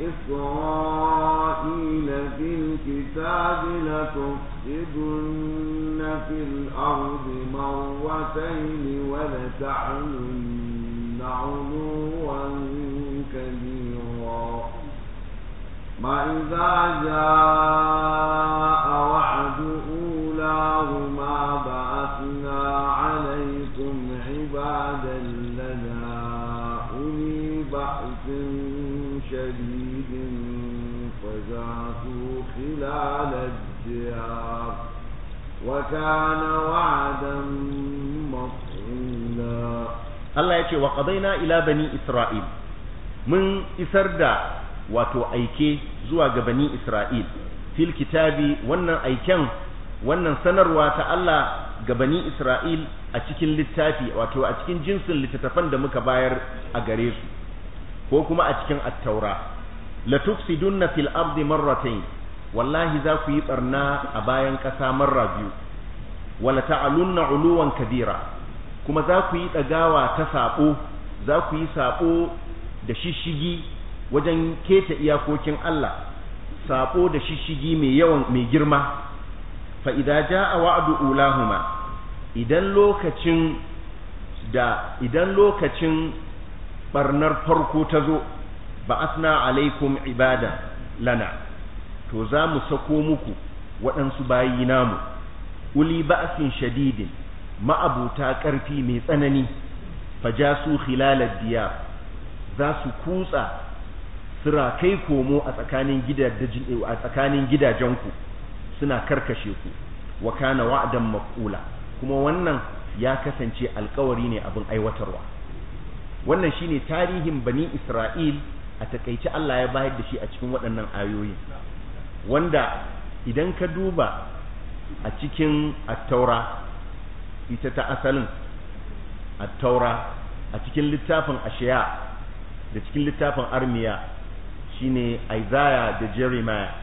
إسرائيل في الكتاب لتفسدن في الأرض مرتين ولتعلن علوا كبيرا ما إذا جاء وعد أولاهما بعثنا عليكم عبادا لنا أولي بأس شديد فجاسوا خلال الديار وكان وعدا مفعولا. الله يقول وقضينا إلى بني إسرائيل من إسردا wato aike zuwa ga bani Isra'il fil kitabi, wannan aiken wannan sanarwa ta Allah ga bani Isra'il a cikin littafi, wato a cikin jinsin littattafan da muka bayar a gare su, ko kuma a cikin at-taura. La tufsidunna fil ardi marratayn, wallahi za ku yi barna a bayan ƙasa marra biyu. wala ta'alunna uluwan kabira kuma za ku yi dagawa ta sabo za ku yi sabo da shishigi wajen keta iyakokin Allah sabo da shishigi mai yawan mai girma fa idza jaa wa'du ulahuma idan lokacin da idan lokacin barnar farko ta zo ba'athna alaikum ibada lana to za mu sako muku waɗansu bayi namu uli ba'sin shadidin ma'abuta ƙarfi mai tsanani fajasu khilalad diyar za su kutsa sira kai komo a tsakanin gidajen a tsakanin gidajenku suna karkashe ku wa kana wa'dan maf'ula kuma wannan ya kasance alƙawari ne abin aiwatarwa wannan shine tarihin bani Isra'il a takeice Allah ya bayar da shi a cikin waɗannan ayoyi wanda idan ka duba a cikin at-taura ita ta asalin at-taura a cikin littafin ashiya da cikin littafin armiya shine Isaiah da Jeremiah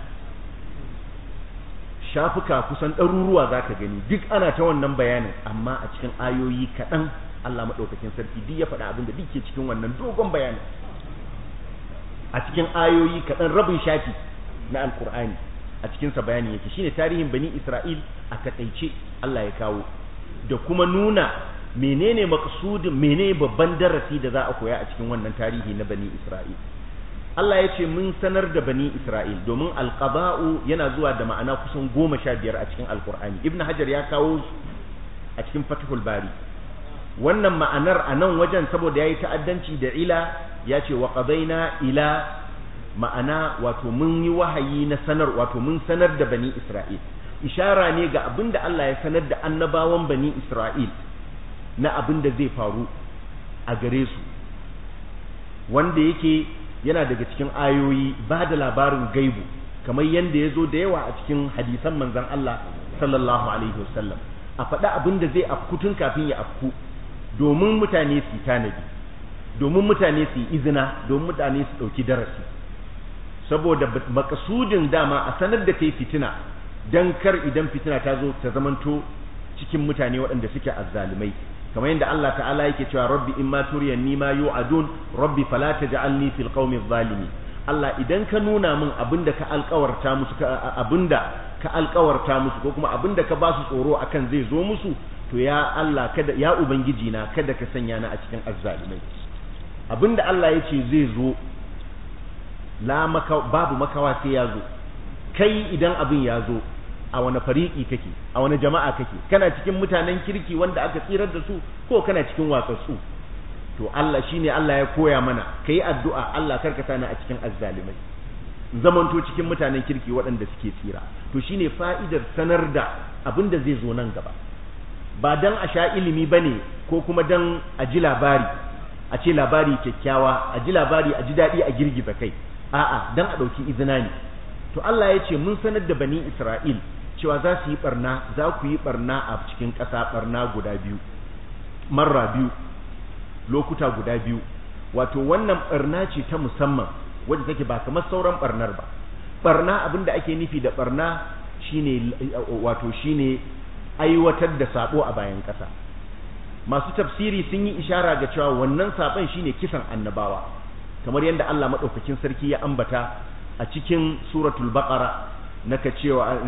shafuka kusan ɗaruruwa zaka gani duk ana ta wannan bayanin amma a cikin ayoyi kaɗan Allah maɗaukakin sarki duk ya faɗa abin da duk ke cikin wannan dogon bayanin a cikin ayoyi kaɗan rabin shafi na alkur'ani a cikinsa bayani yake shine tarihin bani Isra'il a takaice Allah ya kawo da kuma nuna menene maqsudin menene babban darasi da za a koya a cikin wannan tarihi na bani Isra'il Allah ya ce mun sanar da bani Isra'il domin alqaba'u yana zuwa da ma'ana kusan goma sha biyar a cikin alkur'ani Ibn Hajar ya kawo a cikin Fathul Bari wannan ma'anar a nan wajen saboda yayi ta'addanci da ila ya ce wa qadaina ila ma'ana wato mun yi wahayi na sanar wato mun sanar da bani Isra'il ishara ne ga abinda Allah ya sanar da annabawan bani Isra'il na abinda zai faru a gare su wanda yake yana daga cikin ayoyi ba da labarin gaibu kamar yanda ya zo da yawa a cikin hadisan manzon Allah sallallahu alaihi wasallam a faɗa abinda zai afku tun kafin ya afku domin mutane su tanadi domin mutane su izina domin mutane su ɗauki darasi saboda makasudin dama a sanar da kai fitina dan kar idan fitina ta zo ta zamanto cikin mutane waɗanda suke azzalumai kamar yadda Allah ta'ala yake cewa rabbi imma turiyanni ma yu'adun rabbi fala taj'alni fil qaumi adh-dhalimin Allah idan ka nuna min abinda ka alƙawarta musu abinda ka alƙawarta musu ko kuma abinda ka ba su tsoro akan zai zo musu to ya Allah kada ya ubangiji na kada ka sanya ni a cikin azzalimai abinda Allah yace zai zo la maka babu makawa sai ya zo kai idan abin ya zo a wani fariki kake a wani jama'a kake kana cikin mutanen kirki wanda aka tsirar da su ko kana cikin watsatsu to Allah shine Allah ya koya mana kai addu'a Allah karka sani a cikin azzalimai zamanto cikin mutanen kirki waɗanda suke tsira to shine fa'idar sanar da abin da zai zo nan gaba ba dan a sha ilimi bane ko kuma dan a ji labari a ce labari kyakkyawa a ji labari a ji daɗi a girgiza kai a'a dan a ɗauki izina ne to Allah ya ce mun sanar da bani Isra'il cewa za su yi barna za ku yi barna a cikin ƙasa barna guda biyu marra biyu lokuta guda biyu wato wannan barna ce ta musamman wadda take ba kamar sauran barnar ba barna abinda ake nufi da barna shine wato shine aiwatar da sabo a bayan ƙasa masu tafsiri sun yi ishara ga cewa wannan sabon shine kisan annabawa kamar yadda Allah madaukakin sarki ya ambata a cikin suratul baqara naka cewa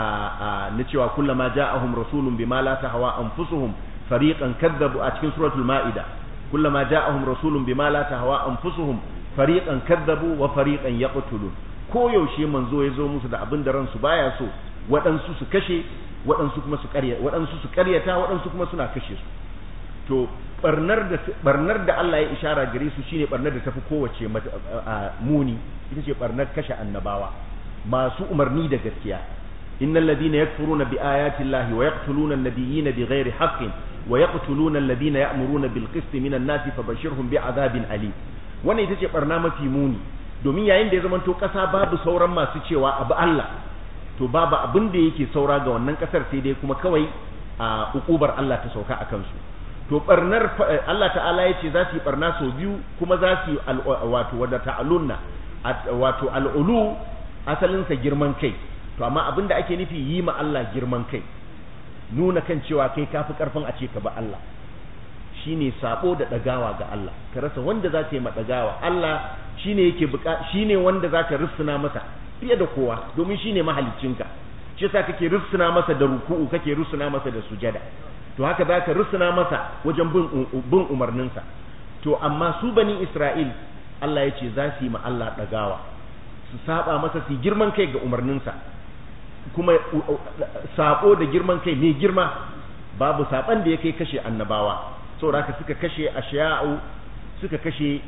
na cewa kullama ja'ahum rasulun bima la tahwa anfusuhum fariqan kadzabu a cikin suratul maida kullama ja'ahum rasulun bima la tahwa anfusuhum fariqan kadzabu wa fariqan yaqtulun ko yaushe manzo ya zo musu da abin da ransu baya so waɗansu su kashe waɗansu kuma su ƙarya waɗansu su ƙaryata waɗansu kuma suna kashe su to barnar da barnar da Allah ya ishara gare su shine barnar da tafi kowace muni ita ce barnar kashe annabawa masu umarni da gaskiya innal ladina yakfuruna bi ayati llahi wa yaqtuluna an-nabiyina bighairi haqqin wa yaqtuluna alladhina ya'muruna bil qisti minan nasi fabashshirhum bi'adhabin alim wannan ita ce barna mafi muni domin yayin da ya zamanto kasa babu sauran masu cewa abu Allah to babu abin da yake saura ga wannan kasar sai dai kuma kawai a ukubar Allah ta sauka akan su to barnar Allah ta'ala ya ce za su yi barna sau biyu kuma za su yi wato wadda ta'alunna wato al'ulu asalinsa girman kai to amma abinda ake nufi yi ma Allah girman kai nuna kan cewa kai kafi karfin a ce ka ba Allah shine sabo da dagawa ga Allah ka rasa wanda zaka yi ma dagawa Allah shine yake buka shine wanda zaka rusuna masa fiye da kowa domin shine mahaliccinka shi yasa kake rusuna masa da ruku'u kake rusuna masa da sujada to haka zaka rusuna masa wajen bin bin umarninsa to amma su bani Isra'il Allah ya ce za su yi ma Allah dagawa su saba masa su girman kai ga umarninsa kuma sabo da girman kai mai girma babu saban da ya kai kashe annabawa saboda haka suka kashe ashiya'u suka kashe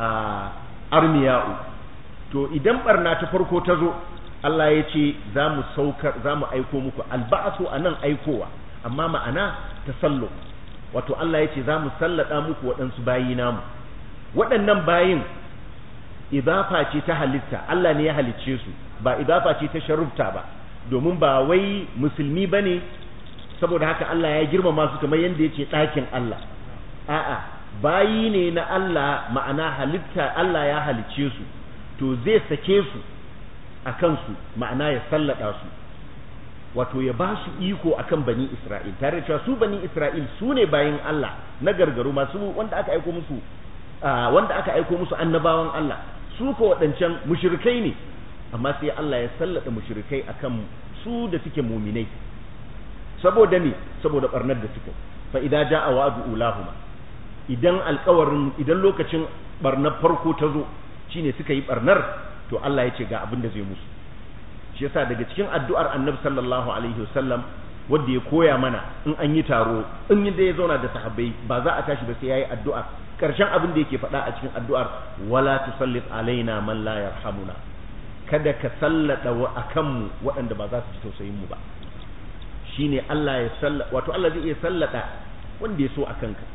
armiya'u to idan barna ta farko ta zo Allah ya ce za mu saukar za mu aiko muku alba'asu anan aikowa amma ma'ana tasallu wato Allah ya ce za mu sallada muku waɗansu bayi namu waɗannan bayin idafa ce ta halitta Allah ne ya halicce su ba idafa ce ta sharufta ba domin ba wai musulmi bane saboda haka Allah ya girmama su kamar yanda yake ɗakin Allah a'a bayi ne na Allah ma'ana halitta Allah ya halicce su to zai sake su a kansu ma'ana ya sallada su wato ya ba su iko akan bani Isra'il tare da cewa su bani Isra'il su ne bayin Allah na gargaru masu wanda aka aiko musu wanda aka aiko musu annabawan Allah su ko waɗancan mushrikai ne amma sai Allah ya sallada mushrikai akan su da suke muminai saboda ne saboda barnar da suke fa idza jaa wa'du ulahuma idan alƙawarin idan lokacin barnar farko ta zo shine suka yi barnar to Allah ya ce ga abin da zai musu shi yasa daga cikin addu'ar Annabi sallallahu alaihi wasallam wanda ya koya mana in an yi taro in da ya zauna da sahabbai ba za a tashi ba sai yayi addu'a karshen abin da yake faɗa a cikin addu'ar wala tusallit alaina man la yarhamuna kada ka sallada wa akan mu waɗanda ba za su ji tausayin mu ba shine Allah ya sallada wato Allah zai iya sallada wanda ya so akan ka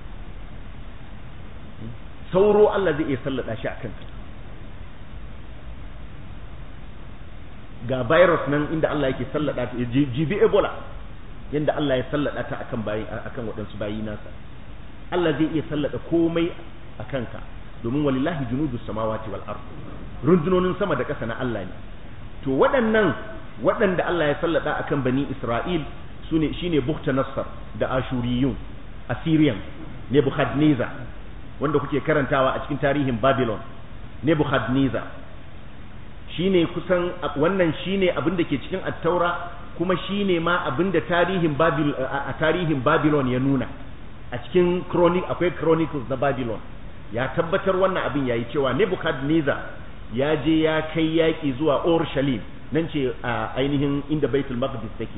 sauro Allah zai iya sallada shi akan ka ga virus nan inda Allah yake sallada ta jibi ebola yanda Allah ya sallada ta akan bayi akan waɗansu bayi nasa Allah zai iya sallada komai akan ka domin walillahi junudus samawati wal ard rundunonin sama da ƙasa na Allah ne to waɗannan waɗanda Allah ya sallada akan bani Isra'il sune shine Buhtanassar da Ashuriyun Assyrian Nebuchadnezzar wanda kuke karantawa a cikin tarihin Babylon Nebuchadnezzar shine kusan wannan shine abin da ke cikin at-taura kuma shine ma abin da tarihin Babylon a tarihin Babylon ya nuna a cikin chronic akwai chronicles na Babylon ya tabbatar wannan abin yayi cewa Nebuchadnezzar ya je ya kai yaki zuwa Urushalim nan ce a ainihin inda Baitul Maqdis take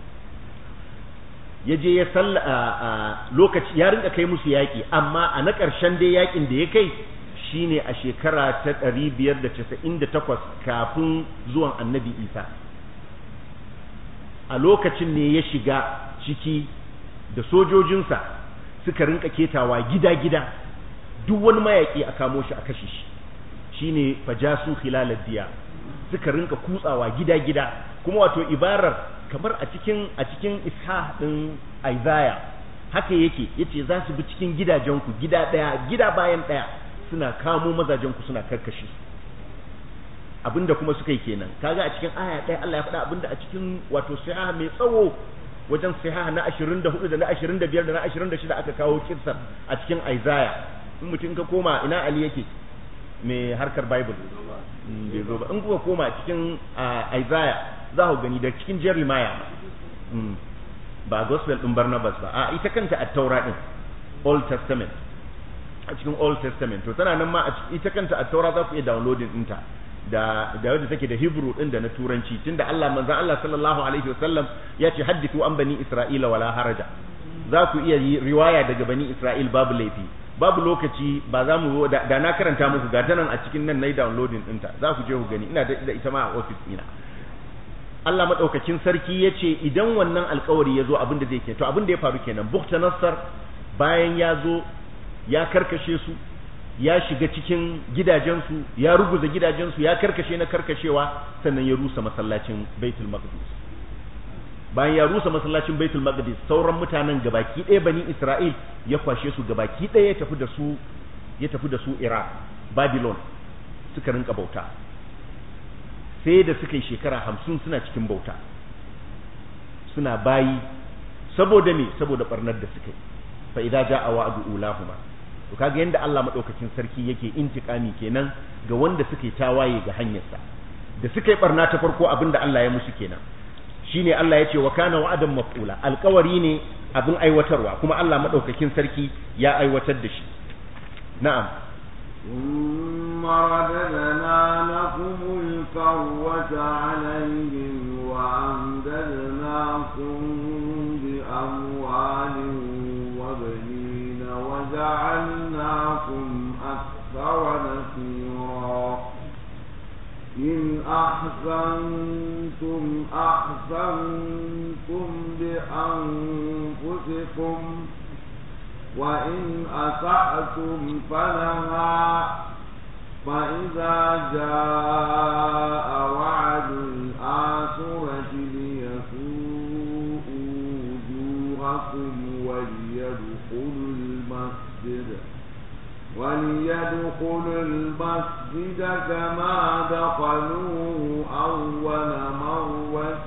ya je ya salla lokaci ya rinka kai musu yaki amma a na ƙarshen dai yakin da ya kai shine a shekara ta ɗari biyar da casa'in da takwas kafin zuwan Annabi Isa a lokacin ne ya shiga ciki da sojojinsa suka rinka ketawa gida-gida duk wani mayaki a kamo shi a kashe shi shine fajasu khilalad diya suka rinka kutsawa gida-gida kuma wato ibarar kamar a cikin a cikin isha din Isaiah haka yake yace za su bi cikin gidajenku gida daya gida bayan daya suna kamo mazajenku suna karkashe su abinda kuma suka yi kenan kaga a cikin aya daya Allah ya faɗa abinda a cikin wato siha mai tsawo wajen siha na ashirin da hudu da na ashirin da biyar da na ashirin da shida aka kawo kissar a cikin Isaiah in mutum ka koma ina Ali yake mai harkar Bible bai zo ba in kuka koma cikin Isaiah za ku gani da cikin Jeremiah ba gospel din Barnabas ba a ita kanta at-taura din Old Testament a cikin Old Testament to tana nan ma ita kanta at-taura za ku iya downloading ɗinta da da wanda take da Hebrew din da na turanci tunda Allah manzon Allah sallallahu alaihi wasallam ya ce haddithu an bani Isra'ila wala haraja za ku iya riwaya daga bani Isra'il babu laifi babu lokaci ba za mu da, da na karanta muku ga ta nan a cikin nan nayi downloading ɗinta za ku je ku gani ina da ita ma a office ina Allah madaukakin sarki yace idan wannan alƙawari yazo abin da zai ke to abin da ya faru kenan Buhtanassar bayan ya zo ya karkashe su ya shiga cikin gidajensu ya ruguza gidajensu ya karkashe na karkashewa sannan ya rusa masallacin Baitul Maqdis bayan ya rusa masallacin Baitul Maqdis sauran mutanen gabaki ɗaya bani Isra'il ya kwashe su gabaki ɗaya ya tafi da su ya tafi da su Iraq Babylon suka rinka bauta sai da suka yi shekara hamsin suna cikin bauta suna bayi saboda me saboda barnar da suka yi fa idza jaa wa'du ulahuma to kaga yanda Allah madaukakin sarki yake intikami kenan ga wanda suke tawaye ga hanyarsa da suka yi barna ta farko abinda Allah ya musu kenan shine Allah ya ce wa kana wa'adan maf'ula alƙawari ne abin aiwatarwa kuma Allah madaukakin sarki ya aiwatar da shi na'am ثم رددنا لكم الكرة عليهم وأمددناكم بأموال وبنين وجعلناكم أكثر نفيرا إن أحسنتم أحسنتم لأنفسكم وإن أسأتم فلها فإذا جاء وعد الآخرة ليسوءوا وجوهكم وليدخلوا المسجد وليدخلوا المسجد كما دخلوه أول مرة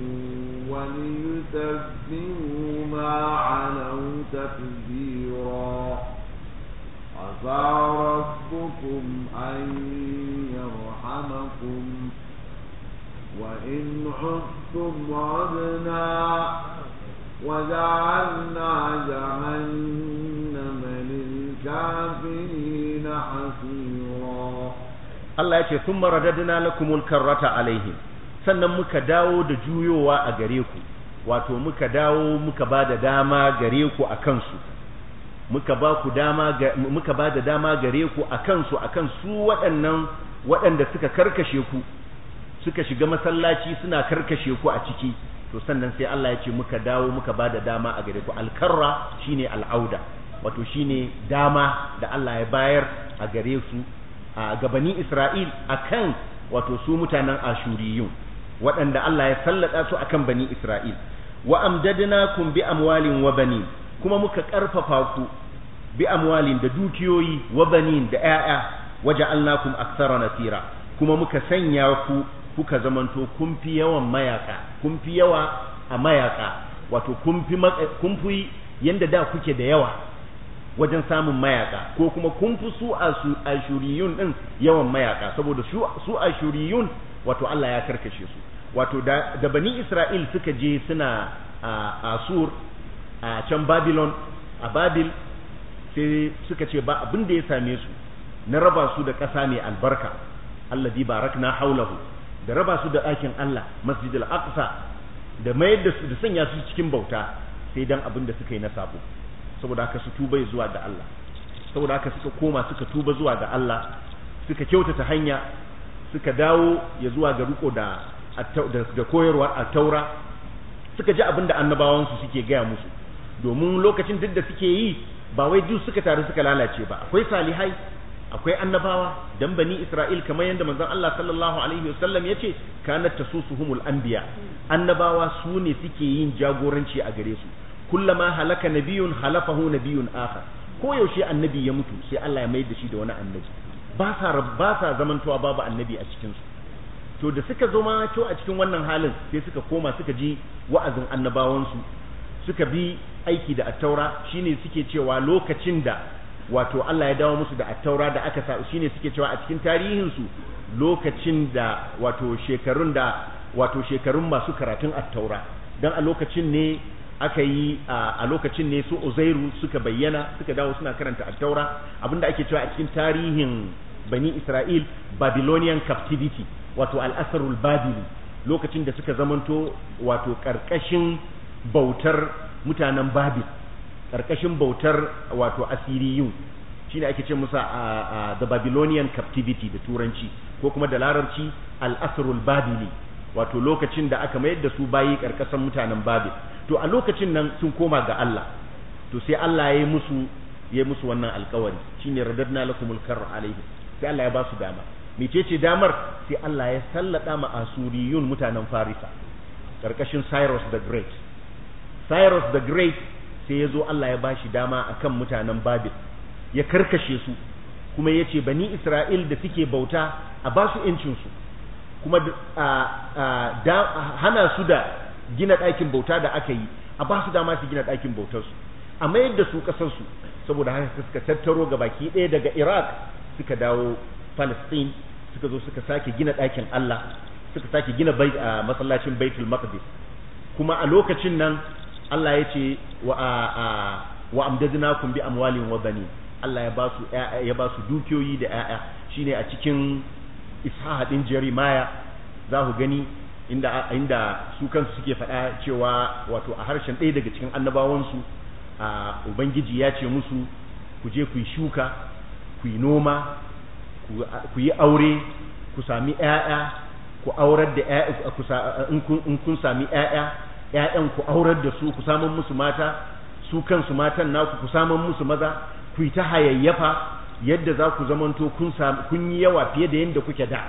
وليتبروا ما علوا تتبيرا عسى ربكم أن يرحمكم وإن عدتم عدنا وجعلنا جهنم للكافرين حصيرا الله يقول ثم رددنا لكم الكرة عليهم sannan muka dawo da juyowa a gare ku wato muka dawo muka ba da dama gare ku a kansu muka ba ku dama muka ba da dama gare ku a kansu akan su waɗannan waɗanda suka karkashe ku suka shiga masallaci suna karkashe ku a ciki to sannan sai Allah ya ce muka dawo muka ba da dama a gare ku alkarra shine al'auda wato shine dama da Allah ya bayar a gare su a gabani Isra'il akan wato su mutanen Ashuriyun waɗanda Allah ya sallada su akan bani Isra'il wa amdadnakum bi amwalin wa banin kuma muka karfafa ku bi amwalin da dukiyoyi wa banin da ƴaƴa waja'alnakum aktsara nasira kuma muka sanya ku kuka zamanto kun fi yawan mayaka kun fi yawa a mayaka wato kun fi kun fi yanda da kuke da yawa wajen samun mayaka ko kuma kun fi su ashuriyun din yawan mayaka saboda su ashuriyun wato Allah ya karkashe su wato da, da bani Isra'il suka je suna a Asur a can Babylon a Babil sai suka ce ba abin da ya same su na raba su da ƙasa mai albarka alladhi barakna haulahu da raba su da ɗakin Allah Masjidil Aqsa da mayar da su da sanya su cikin bauta sai dan abin da suka yi na sabo saboda haka su tuba zuwa ga Allah saboda haka suka koma suka tuba zuwa ga Allah suka kyautata hanya suka dawo ya zuwa ga riko da da koyarwar at-taura suka ji abin da annabawansu suke gaya musu domin lokacin duk da suke yi ba wai duk suka taru suka lalace ba akwai salihai akwai annabawa dan bani Isra'il kamar yadda manzon Allah sallallahu alaihi wasallam yace kanat tasusuhumul anbiya annabawa su ne suke yin jagoranci a gare su kullama halaka nabiyun halafahu nabiyun akhar ko yaushe annabi ya mutu sai Allah ya mai da shi da wani annabi ba sa ba sa zamantowa babu annabi a cikin su to da suka zo ma to a cikin wannan halin sai suka koma suka ji wa'azin annabawansu suka bi aiki da at-taura shine suke cewa lokacin da wato Allah ya dawo musu da at-taura da aka sa shine suke cewa a cikin tarihin su lokacin da wato shekarun da wato shekarun masu karatun at-taura dan a lokacin ne aka yi a lokacin ne su Uzairu suka bayyana suka dawo suna karanta at-taura abinda ake cewa a cikin tarihin bani Isra'il Babylonian captivity wato al-asrul babili lokacin da suka zamanto wato karkashin bautar mutanen Babil karkashin bautar wato Asiriyun shine ake ce musa a the Babylonian captivity da turanci ko kuma da larabci al-asrul babili wato lokacin da aka mayar da su bayi karkashin mutanen Babil to a lokacin nan sun koma ga Allah to sai Allah ya yi musu ya yi musu wannan alƙawari shine radadna lakumul karra alaihi sai Allah ya ba su dama mecece damar sai Allah ya sallada ma Asuriyun mutanen Farisa karkashin Cyrus the Great Cyrus the Great sai ya zo Allah ya bashi dama akan mutanen Babil ya karkashe su kuma ya ce bani Isra'il da suke bauta a ba su ‘yancinsu kuma hana su da gina ɗakin bauta da aka yi a ba su dama su gina ɗakin bautarsu a mayar da su ƙasarsu saboda haka suka tattaro ga baki ɗaya daga Iraq suka dawo Palestine suka zo suka sake gina ɗakin Allah suka sake gina masallacin Baitul Maqdis kuma a lokacin nan Allah ya ce wa wa amdadnakum bi amwalin wa banin Allah ya ba su ya ba su dukiyoyi da ƴaƴa shine a cikin Ishaq din Jeremiah za ku gani inda inda su kansu suke faɗa cewa wato a harshen ɗaya daga cikin annabawansu a ubangiji ya ce musu ku je ku yi shuka ku yi noma ku yi aure ku sami ƴaƴa ku aurar da ƴaƴa in kun sami ƴaƴa ƴaƴan ku aurar da su ku samun musu mata su kansu matan naku ku samun musu maza ku yi ta hayayyafa yadda za ku zamanto kun kun yi yawa fiye da yadda kuke da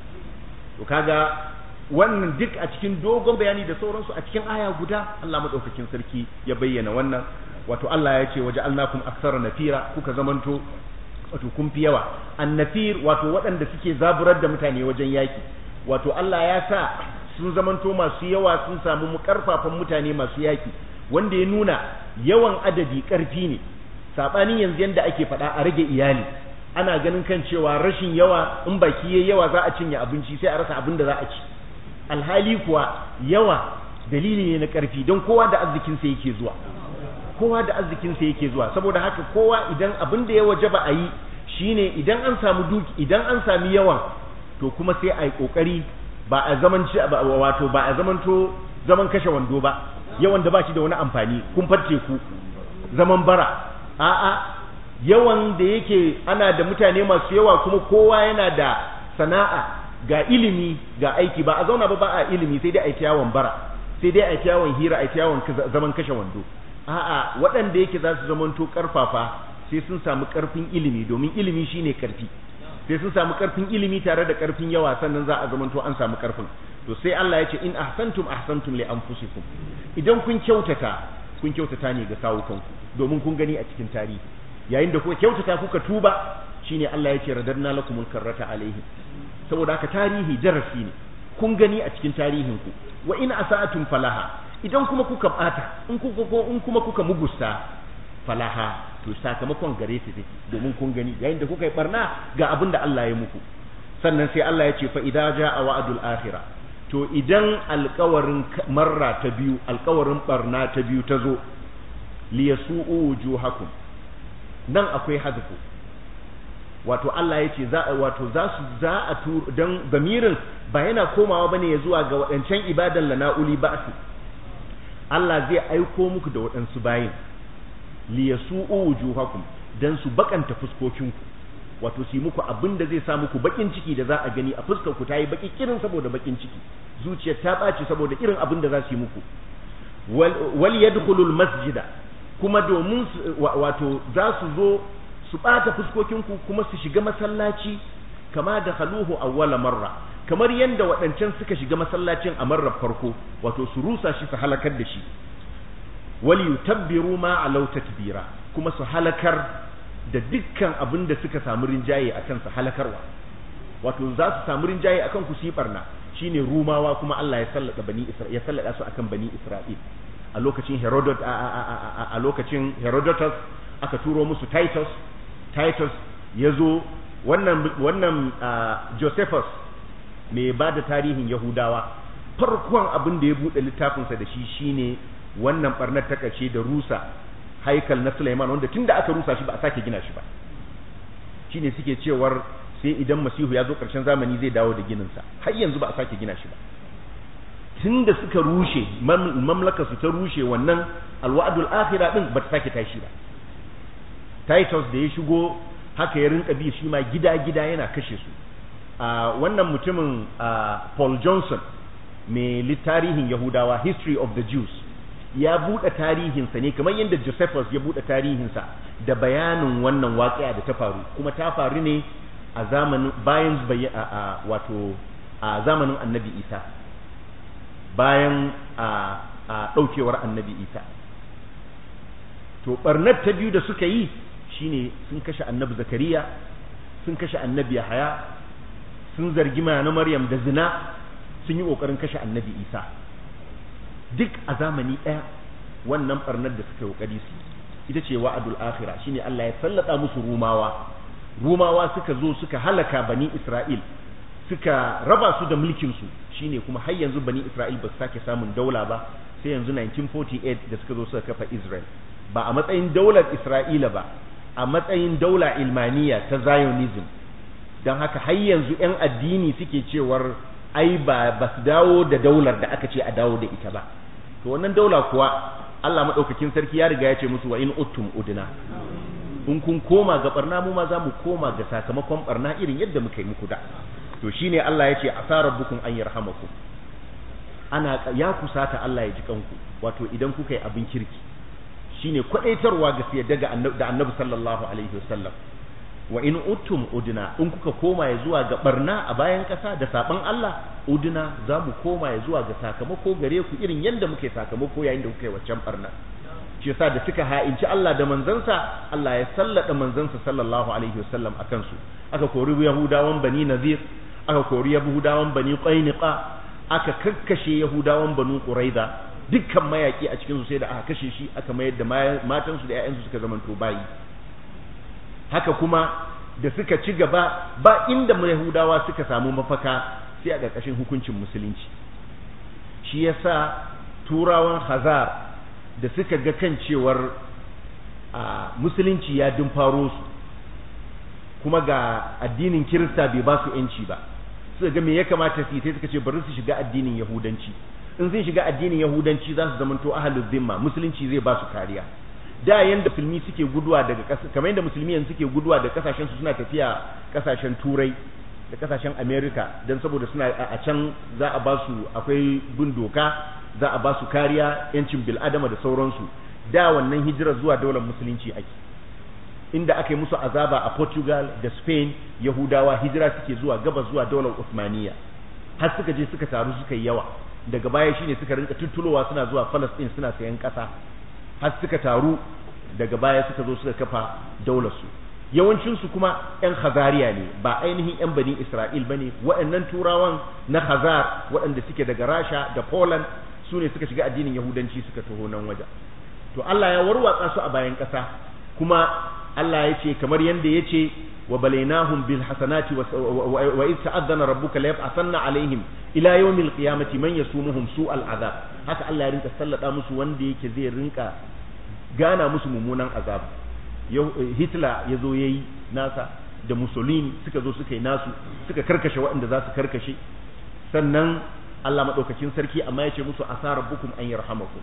to kaga wannan duk a cikin dogon bayani da sauransu a cikin aya guda Allah madaukakin sarki ya bayyana wannan wato Allah ya ce waja'alnakum aktsara nafira kuka zamanto wato kun fi yawa annafir wato waɗanda suke zaburar da mutane wajen yaki wato Allah ya sa sun zamanto masu yawa sun samu karfafan mutane masu yaki wanda ya nuna yawan adadi karfi ne sabanin yanzu yanda ake faɗa a rage iyali ana ganin kan cewa rashin yawa in baki yayi yawa za a cinye abinci sai a rasa abin da za a ci alhali kuwa yawa dalili ne na karfi don kowa da arzikin sa yake zuwa kowa da arzikin sa yake zuwa saboda haka kowa idan abin da ya wajaba a yi shine idan an samu duki idan an sami yawan to kuma sai a yi kokari ba a zaman wato ba a zamanto zaman kashe wando ba yawan da ba shi da wani amfani kun farce ku zaman bara a'a yawan da yake ana da mutane masu yawa kuma kowa yana da sana'a ga ilimi ga aiki ba a zauna ba ba a ilimi sai dai a yi yawon bara sai dai a yi yawon hira a yi yawon zaman kashe wando a'a waɗanda yake za su zamanto karfafa sai sun samu karfin ilimi domin ilimi shine karfi sai sun samu karfin ilimi tare da karfin yawa sannan za a zamanto an samu karfin to sai Allah ya ce in ahsantum ahsantum li anfusikum idan kun kyautata kun kyautata ne ga kawukanku domin kun gani a cikin tarihi yayin da kuka kyautata kuka tuba shine Allah ya ce radarna lakumul karrata alaihi saboda haka tarihi darasi ne kun gani a cikin tarihin ku wa in asa'atum falaha idan kuma kuka bata in kuka in kuma kuka mugusta falaha to sakamakon gare su take domin kun gani yayin da kuka yi barna ga abin da Allah ya muku sannan sai Allah ya ce fa idza jaa wa'dul akhirah to idan alƙawarin marra ta biyu alƙawarin barna ta biyu ta zo liyasu'u wujuhakum nan akwai hadfu wato Allah ya ce za wato za su za a tu dan gamirin ba yana komawa bane ya zuwa ga wadancan ibadan lana'uli ba'su Allah zai aiko muku da wadansu bayin liyasu'u wujuhakum dan su bakanta fuskokinku wato su yi muku abin da zai sa muku bakin ciki da za a gani a fuskar ku tayi baki kirin saboda bakin ciki zuciyar ta baci saboda irin abin da za su yi muku wal yadkhulul masjida kuma domin wato za su zo su bata fuskokinku kuma su shiga masallaci kama da khaluhu awwala marra kamar yanda waɗancan suka shiga masallacin a marar farko wato su rusa shi su halakar da shi wal yutabbiru ma alau tatbira kuma su halakar da dukkan abin da suka samu rinjaye akan su halakarwa wato za su samu rinjaye akan ku su barna shine rumawa kuma Allah ya sallada bani Isra'il ya sallada su akan bani Isra'il a lokacin Herodot a lokacin Herodotus aka turo musu Titus Titus yazo wannan wannan Josephus mai bada tarihin Yahudawa farkon abin da ya bude littafinsa da shi shine wannan barnar ta kace da rusa haikal na Sulaiman wanda tunda aka rusa shi ba a sake gina shi ba shine suke cewar sai idan Masihu ya zo karshen zamani zai dawo da ginin sa har yanzu ba a sake gina shi ba tunda suka rushe mamlaka su ta rushe wannan alwa'dul akhira din ba ta sake tashi ba Titus da ya shigo haka ya rinka bi shi ma gida gida yana kashe su a wannan mutumin Paul Johnson mai tarihin Yahudawa History of the Jews ya buɗe tarihinsa ne kamar yadda Josephus ya buɗe tarihinsa da bayanin wannan waƙiya da ta faru kuma ta faru ne a zamanin bayan a wato a zamanin Annabi Isa bayan a ɗaukewar Annabi Isa to barnar ta biyu da suka yi shine sun kashe Annabi Zakariya sun kashe Annabi Yahaya sun zargi na Maryam da zina sun yi kokarin kashe Annabi Isa duk a zamani ɗaya wannan barnar da suka yi kokari su ita ce wa'adul akhirah shine Allah ya sallata musu rumawa rumawa suka zo suka halaka bani Isra'il suka raba su da mulkin su shine kuma har yanzu bani Isra'il ba su sake samun daula ba sai yanzu nineteen forty-eight da suka zo suka kafa Israel ba a matsayin daular Isra'ila ba a matsayin daula ilmaniya ta Zionism don haka har yanzu 'yan addini suke cewar ai ba ba su dawo da daular da aka ce a dawo da ita ba to wannan daula kuwa Allah madaukakin sarki ya riga ya ce musu wa in uttum udna in kun koma ga barna mu ma za mu koma ga sakamakon barna irin yadda muka yi muku da to shine Allah ya ce asa rabbukum an yarhamakum ana ya kusata Allah ya ji kanku wato idan kuka yi abin kirki shine kwadaitarwa ga sai daga da annabi sallallahu alaihi wasallam wa in uttum udna in kuka koma ya zuwa ga barna a bayan kasa da saban Allah udna za mu koma ya zuwa ga sakamako gare ku irin yanda muke sakamako yayin da kuka yi waccan barna shi yasa da suka ha'inci Allah da manzansa Allah ya sallada manzansa sallallahu alaihi wasallam akan su aka kori yahudawan bani nazir aka kori yahudawan bani qainiqa aka kakkashe yahudawan banu quraiza dukkan mayaki a cikin su sai da aka kashe shi aka mayar da matan su da ƴaƴan su suka zamanto bayi haka kuma da suka ci gaba ba inda yahudawa suka samu mafaka sai a ƙarƙashin hukuncin musulunci shi yasa turawan hazar da suka ga kan cewar a musulunci ya dumfaro su kuma ga addinin kirista bai ba su yanci ba suka ga me ya kamata su yi sai suka ce bari su shiga addinin yahudanci in sun shiga addinin yahudanci za su zamanto ahlul zimma musulunci zai ba su kariya da yanda musulmi suke guduwa daga ƙasa kamar yanda musulmi yanzu suke guduwa da kasashen su suna tafiya kasashen turai da kasashen america dan saboda suna a can za a ba su akwai bin doka za a ba su kariya yancin bil'adama da sauransu da wannan hijirar zuwa daular musulunci ake inda aka yi musu azaba a Portugal da Spain Yahudawa hijira suke zuwa gabas zuwa daular Uthmaniyya har suka je suka taru suka yi yawa daga baya shine suka rinka tuttulowa suna zuwa Palestine suna sayan kasa har suka taru daga baya suka zo suka kafa daular su yawancin su kuma yan Khazariya ne ba ainihin yan bani Isra'il bane waɗannan turawan na Khazar waɗanda suke daga Rasha da Poland su ne suka shiga addinin Yahudanci suka taho nan waje to Allah ya warwatsa su a bayan ƙasa kuma Allah ya ce kamar yanda ya ce wa balainahum bil hasanati wa iz ta'azzana rabbuka la yab'athanna alaihim ila yawmil qiyamati man yasumuhum su'al azab haka Allah ya rinka sallada musu wanda yake zai rinka gana musu mummunan azab Hitler ya zo yayi nasa da Mussolini suka zo suka yi nasu suka karkashe waɗanda za su karkashe sannan Allah madaukakin sarki amma ya ce musu asa rabbukum an yarhamakum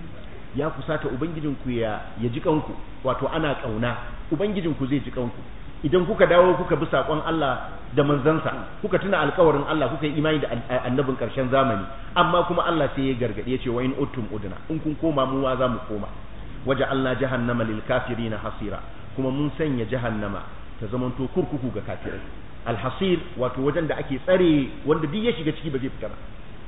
ya kusata ubangijinku ya ya ji kanku wato ana kauna ubangijinku zai ji kanku idan kuka dawo kuka bi sakon Allah da manzansa kuka tuna alƙawarin Allah kuka yi imani da annabin ƙarshen zamani amma kuma Allah sai ya gargade ya ce wa in uttum udna in kun koma mu wa za mu koma waja'alna jahannama lil kafirin hasira kuma mun sanya jahannama ta zamanto kurkuku ga kafirai alhasir wato wajen da ake tsare wanda duk ya shiga ciki ba zai fita ba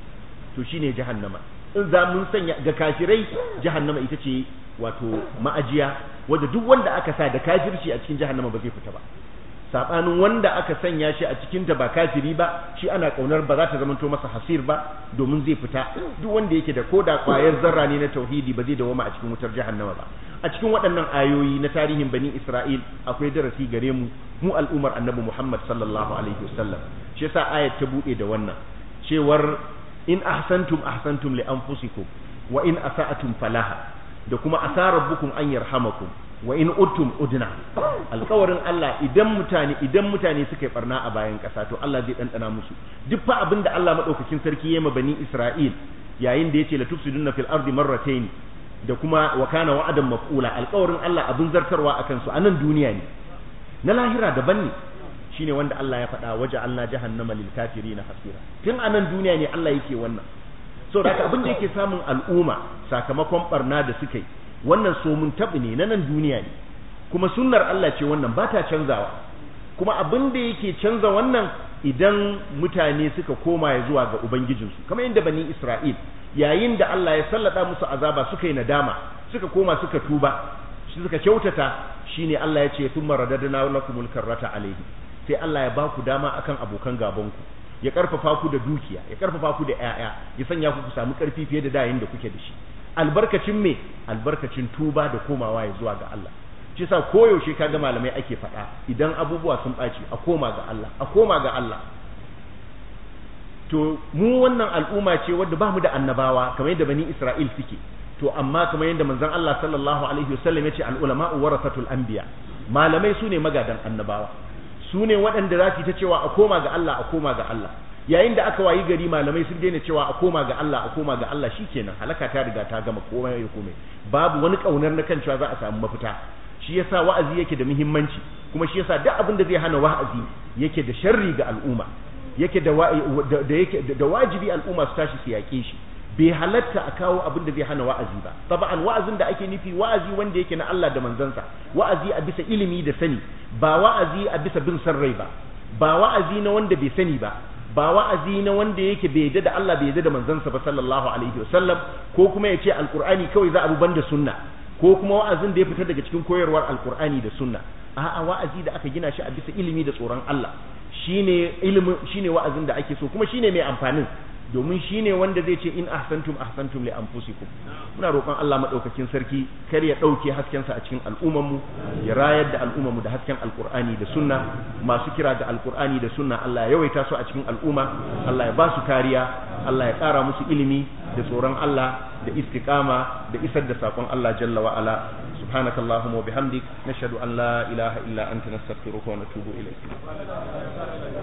to shine jahannama in za mun sanya ga kafirai jahannama ita ce wato ma'ajiya wanda duk wanda aka sa da kafirci a cikin jahannama ba zai fita ba sabanin wanda aka sanya shi a cikin ta ba kafiri ba shi ana kaunar ba za ta zamanto masa hasir ba domin zai fita duk wanda yake da koda kwayar zarra ne na tauhidi ba zai dawoma a cikin wutar jahannama ba a cikin waɗannan ayoyi na tarihin bani Isra'il akwai darasi gare mu mu al'umar annabi Muhammad sallallahu alaihi wasallam shi yasa ayat ta bude da wannan cewar in ahsantum ahsantum li anfusikum wa in asa'atum falaha da kuma asa rabbukum an yarhamakum wa in uttum udna alƙawarin Allah idan mutane idan mutane suka yi barna a bayan ƙasa to Allah zai dandana musu duk fa abinda Allah madaukakin sarki yayi ma bani Isra'il yayin da yace la tufsiduna fil ardi marratayn da kuma wa kana wa'adan maf'ula alƙawarin Allah abin zartarwa akan su a nan duniya ne na lahira daban ne shine wanda Allah ya faɗa waje Allah jahannama lil kafirin hasira tun a nan duniya ne Allah yake wannan so da abin da yake samun al'umma sakamakon barna da suka yi wannan so mun tabi ne na nan duniya ne kuma sunnar Allah ce wannan ba ta canzawa kuma abin da yake canza wannan idan mutane suka koma ya zuwa ga ubangijinsu kamar yadda bani Isra'il yayin da Allah ya sallada musu azaba suka yi nadama suka koma suka tuba suka kyautata shine Allah ya ce thumma radadna lakumul karrata alayhi sai Allah ya ba ku dama akan abokan gabanku ya karfafa ku da dukiya ya karfafa ku da ƴaƴa ya sanya ku ku samu karfi fiye da dayin da kuke da shi albarkacin me albarkacin tuba da komawa ya zuwa ga Allah shi yasa koyaushe kaga malamai ake faɗa idan abubuwa sun ɓaci a koma ga Allah a koma ga Allah to mu wannan al'umma ce wadda ba mu da annabawa kamar yadda bani Isra'il suke to amma kamar yadda manzon Allah sallallahu alaihi wasallam yace al-ulama'u warasatul anbiya malamai sune magadan annabawa sune waɗanda za su ta cewa a koma ga Allah a koma ga Allah yayin da aka wayi gari malamai sun daina cewa a koma ga Allah a koma ga Allah shikenan halaka ta riga ta gama komai ya komai babu wani kaunar na kan cewa za a samu mafita shi yasa wa'azi yake da muhimmanci kuma shi yasa duk abin da zai hana wa'azi yake da sharri ga al'umma yake da da yake da wajibi al'umma su tashi su yake shi bai halatta a kawo abin da zai hana wa'azi ba taba'an wa'azin da ake nufi wa'azi wanda yake na Allah da manzansa wa'azi a bisa ilimi da sani ba wa'azi a bisa bin san rai ba ba wa'azi na wanda bai sani ba ba wa'azi na wanda yake bai yadda da Allah bai yadda da manzansa ba sallallahu alaihi wasallam ko kuma yace alqur'ani kawai za a bi banda sunna ko kuma wa'azin da ya fita daga cikin koyarwar alqur'ani da sunna a'a wa'azi da aka gina shi a bisa ilimi da tsoron Allah shine ilimi shine wa'azin da ake so kuma shine mai amfanin domin shine wanda zai ce in ahsantum ahsantum li anfusikum muna roƙon Allah madaukakin sarki kar ya dauke hasken sa a cikin al'umman mu ya rayar da al'umman mu da hasken alqur'ani da sunna masu kira ga alqur'ani da sunna Allah ya yawaita su a cikin al'umma Allah ya ba su kariya Allah ya ƙara musu ilimi da tsoron Allah da istiqama da isar da sakon Allah jalla wa ala subhanakallahumma wa bihamdik nashhadu an la ilaha illa anta nastaghfiruka wa natubu ilayk